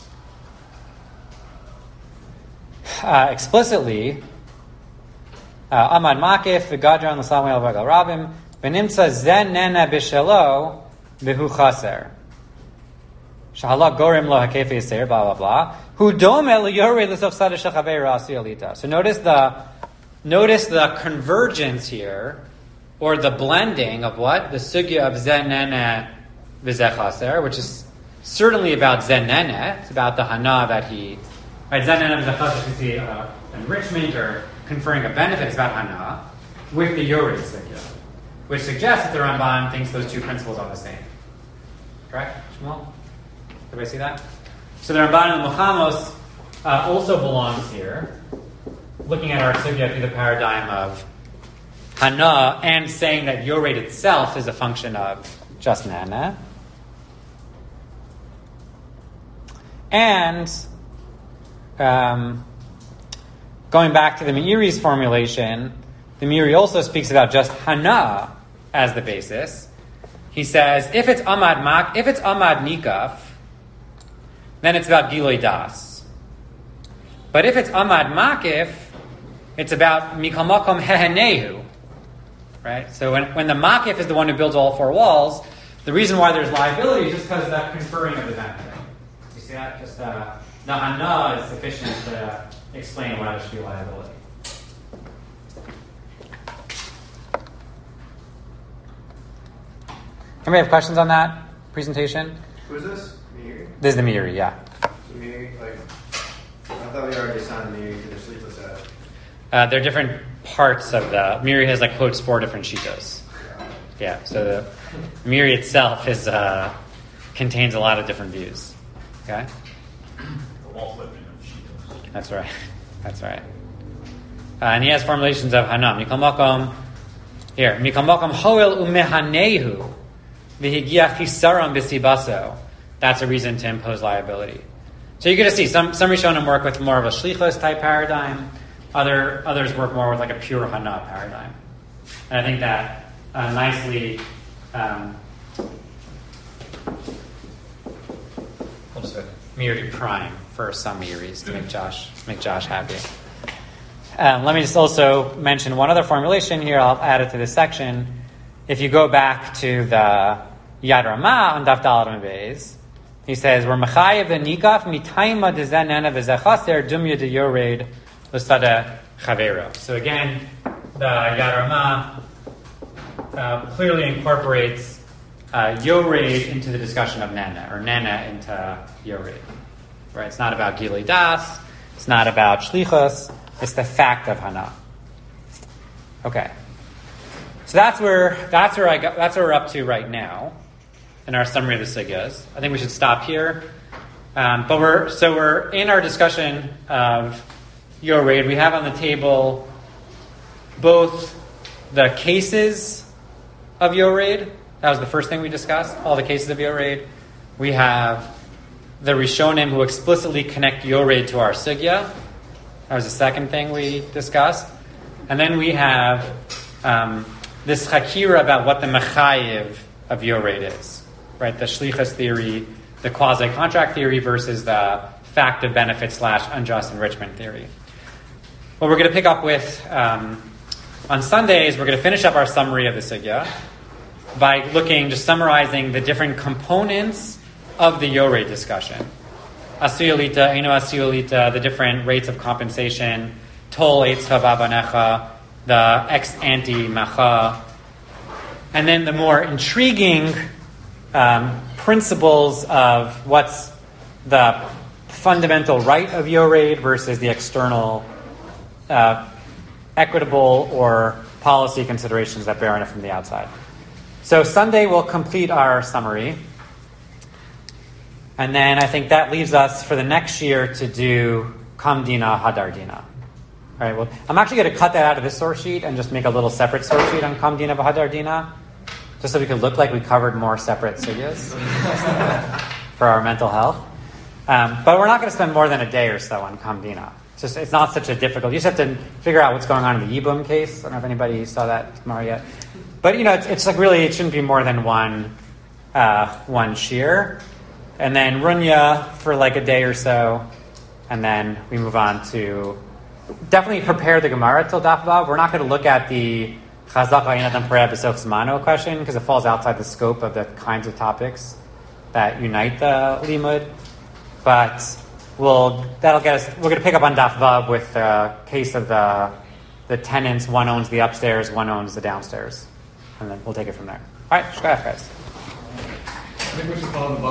explicitly, Amad Makif, V'gadron l'samei al vagal rabim, V'nimtza zen nena b'shelo v'hu chaser. Shahala gorim lo hakefe yaser, blah, blah, blah. Hu dome l'yorei l'sof sada shechavei ra'asi alita. So notice the convergence here, or the blending of what? The sugya of zen nena v'zeh chaser, which is certainly about zen nena. It's about the hana that he... Right, zen nena v'zeh chaser, you see enrichment or conferring a benefit. It's about hana with the yorei sugya, which suggests that the Ramban thinks those two principles are the same. Correct, Shmuel? Everybody see that? So the Ramban and the Muchamos also belongs here, looking at our sugya through the paradigm of hana and saying that yored itself is a function of just nana. And going back to the Meiri's formulation, the Meiri also speaks about just hana as the basis. He says if it's amad nikaf, then it's about Giloi Das. But if it's Amad Makif, it's about Mikal Makom Hehenehu. Right? So when the Makif is the one who builds all four walls, the reason why there's liability is just because of that conferring of the benefit. You see that? Just the Hana is sufficient to explain why there should be liability. Anybody have questions on that presentation? Who's this? Meiri? This is the Meiri, yeah. Meiri, like, I thought we already assigned Meiri to the sleepless out. There are different parts of the Meiri has quotes 4 different shitos. Yeah, so the Meiri itself is contains a lot of different views. Okay, The Walt Whitman of shitos. that's right. That's right. And he has formulations of Hana. Mikal Makom here. Mikal Makom Hoel umehanehu v'higia chisaron b'sibaso. That's a reason to impose liability. So you're going to see some Rishonim work with more of a shlichus type paradigm. Others work more with a pure hana paradigm. And I think that nicely. Meiri prime for some Meiris to make Josh happy. Let me just also mention one other formulation here. I'll add it to this section. If you go back to the Yad Ramah on Daf Daled Amud Beis, he says, "We're mechayev the nikaf mitayma dezen nena v'zechaser dumya de yored l'sada chavero." So again, the Yad Ramah clearly incorporates yored into the discussion of nena, or nena into yored. Right? It's not about gilui das. It's not about shlichus. It's the fact of hana. Okay. So that's where we're up to right now in our summary of the sugyas. I think we should stop here. But we're in our discussion of yored. We have on the table both the cases of yored. That was the first thing we discussed. All the cases of yored. We have the Rishonim who explicitly connect yored to our sugya. That was the second thing we discussed. And then we have this chakira about what the mechayev of yored is. Right? The shlichus theory, the quasi-contract theory versus the fact of benefit / unjust enrichment theory. What we're going to pick up with on Sundays, we're going to finish up our summary of the sugya by just summarizing the different components of the yored discussion. Asuyolita, Eino Asuyolita, the different rates of compensation, Tol Eitz Chavabanecha, the ex ante macha, and then the more intriguing principles of what's the fundamental right of yored versus the external equitable or policy considerations that bear on it from the outside. So Sunday we'll complete our summary. And then I think that leaves us for the next year to do Kamdina Hadardina. All right, well, I'm actually going to cut that out of this source sheet and just make a little separate source sheet on Kamdina Hadardina, just so we could look like we covered more separate sugyas for our mental health. But we're not going to spend more than a day or so on Kamdina. It's not such a difficult. You just have to figure out what's going on in the Yibum case. I don't know if anybody saw that tomorrow yet. But it's really it shouldn't be more than one shear. And then Runya for a day or so, and then we move on to definitely prepare the Gemara till Daf Vav. We're not going to look at the Chazak Ayin Adam Pareh B'Soch Zmano question because it falls outside the scope of the kinds of topics that unite the limud. But that'll get us. We're going to pick up on Daf Vav with the case of the tenants. One owns the upstairs, one owns the downstairs, and then we'll take it from there. All right, shkayach, guys. I think we should follow the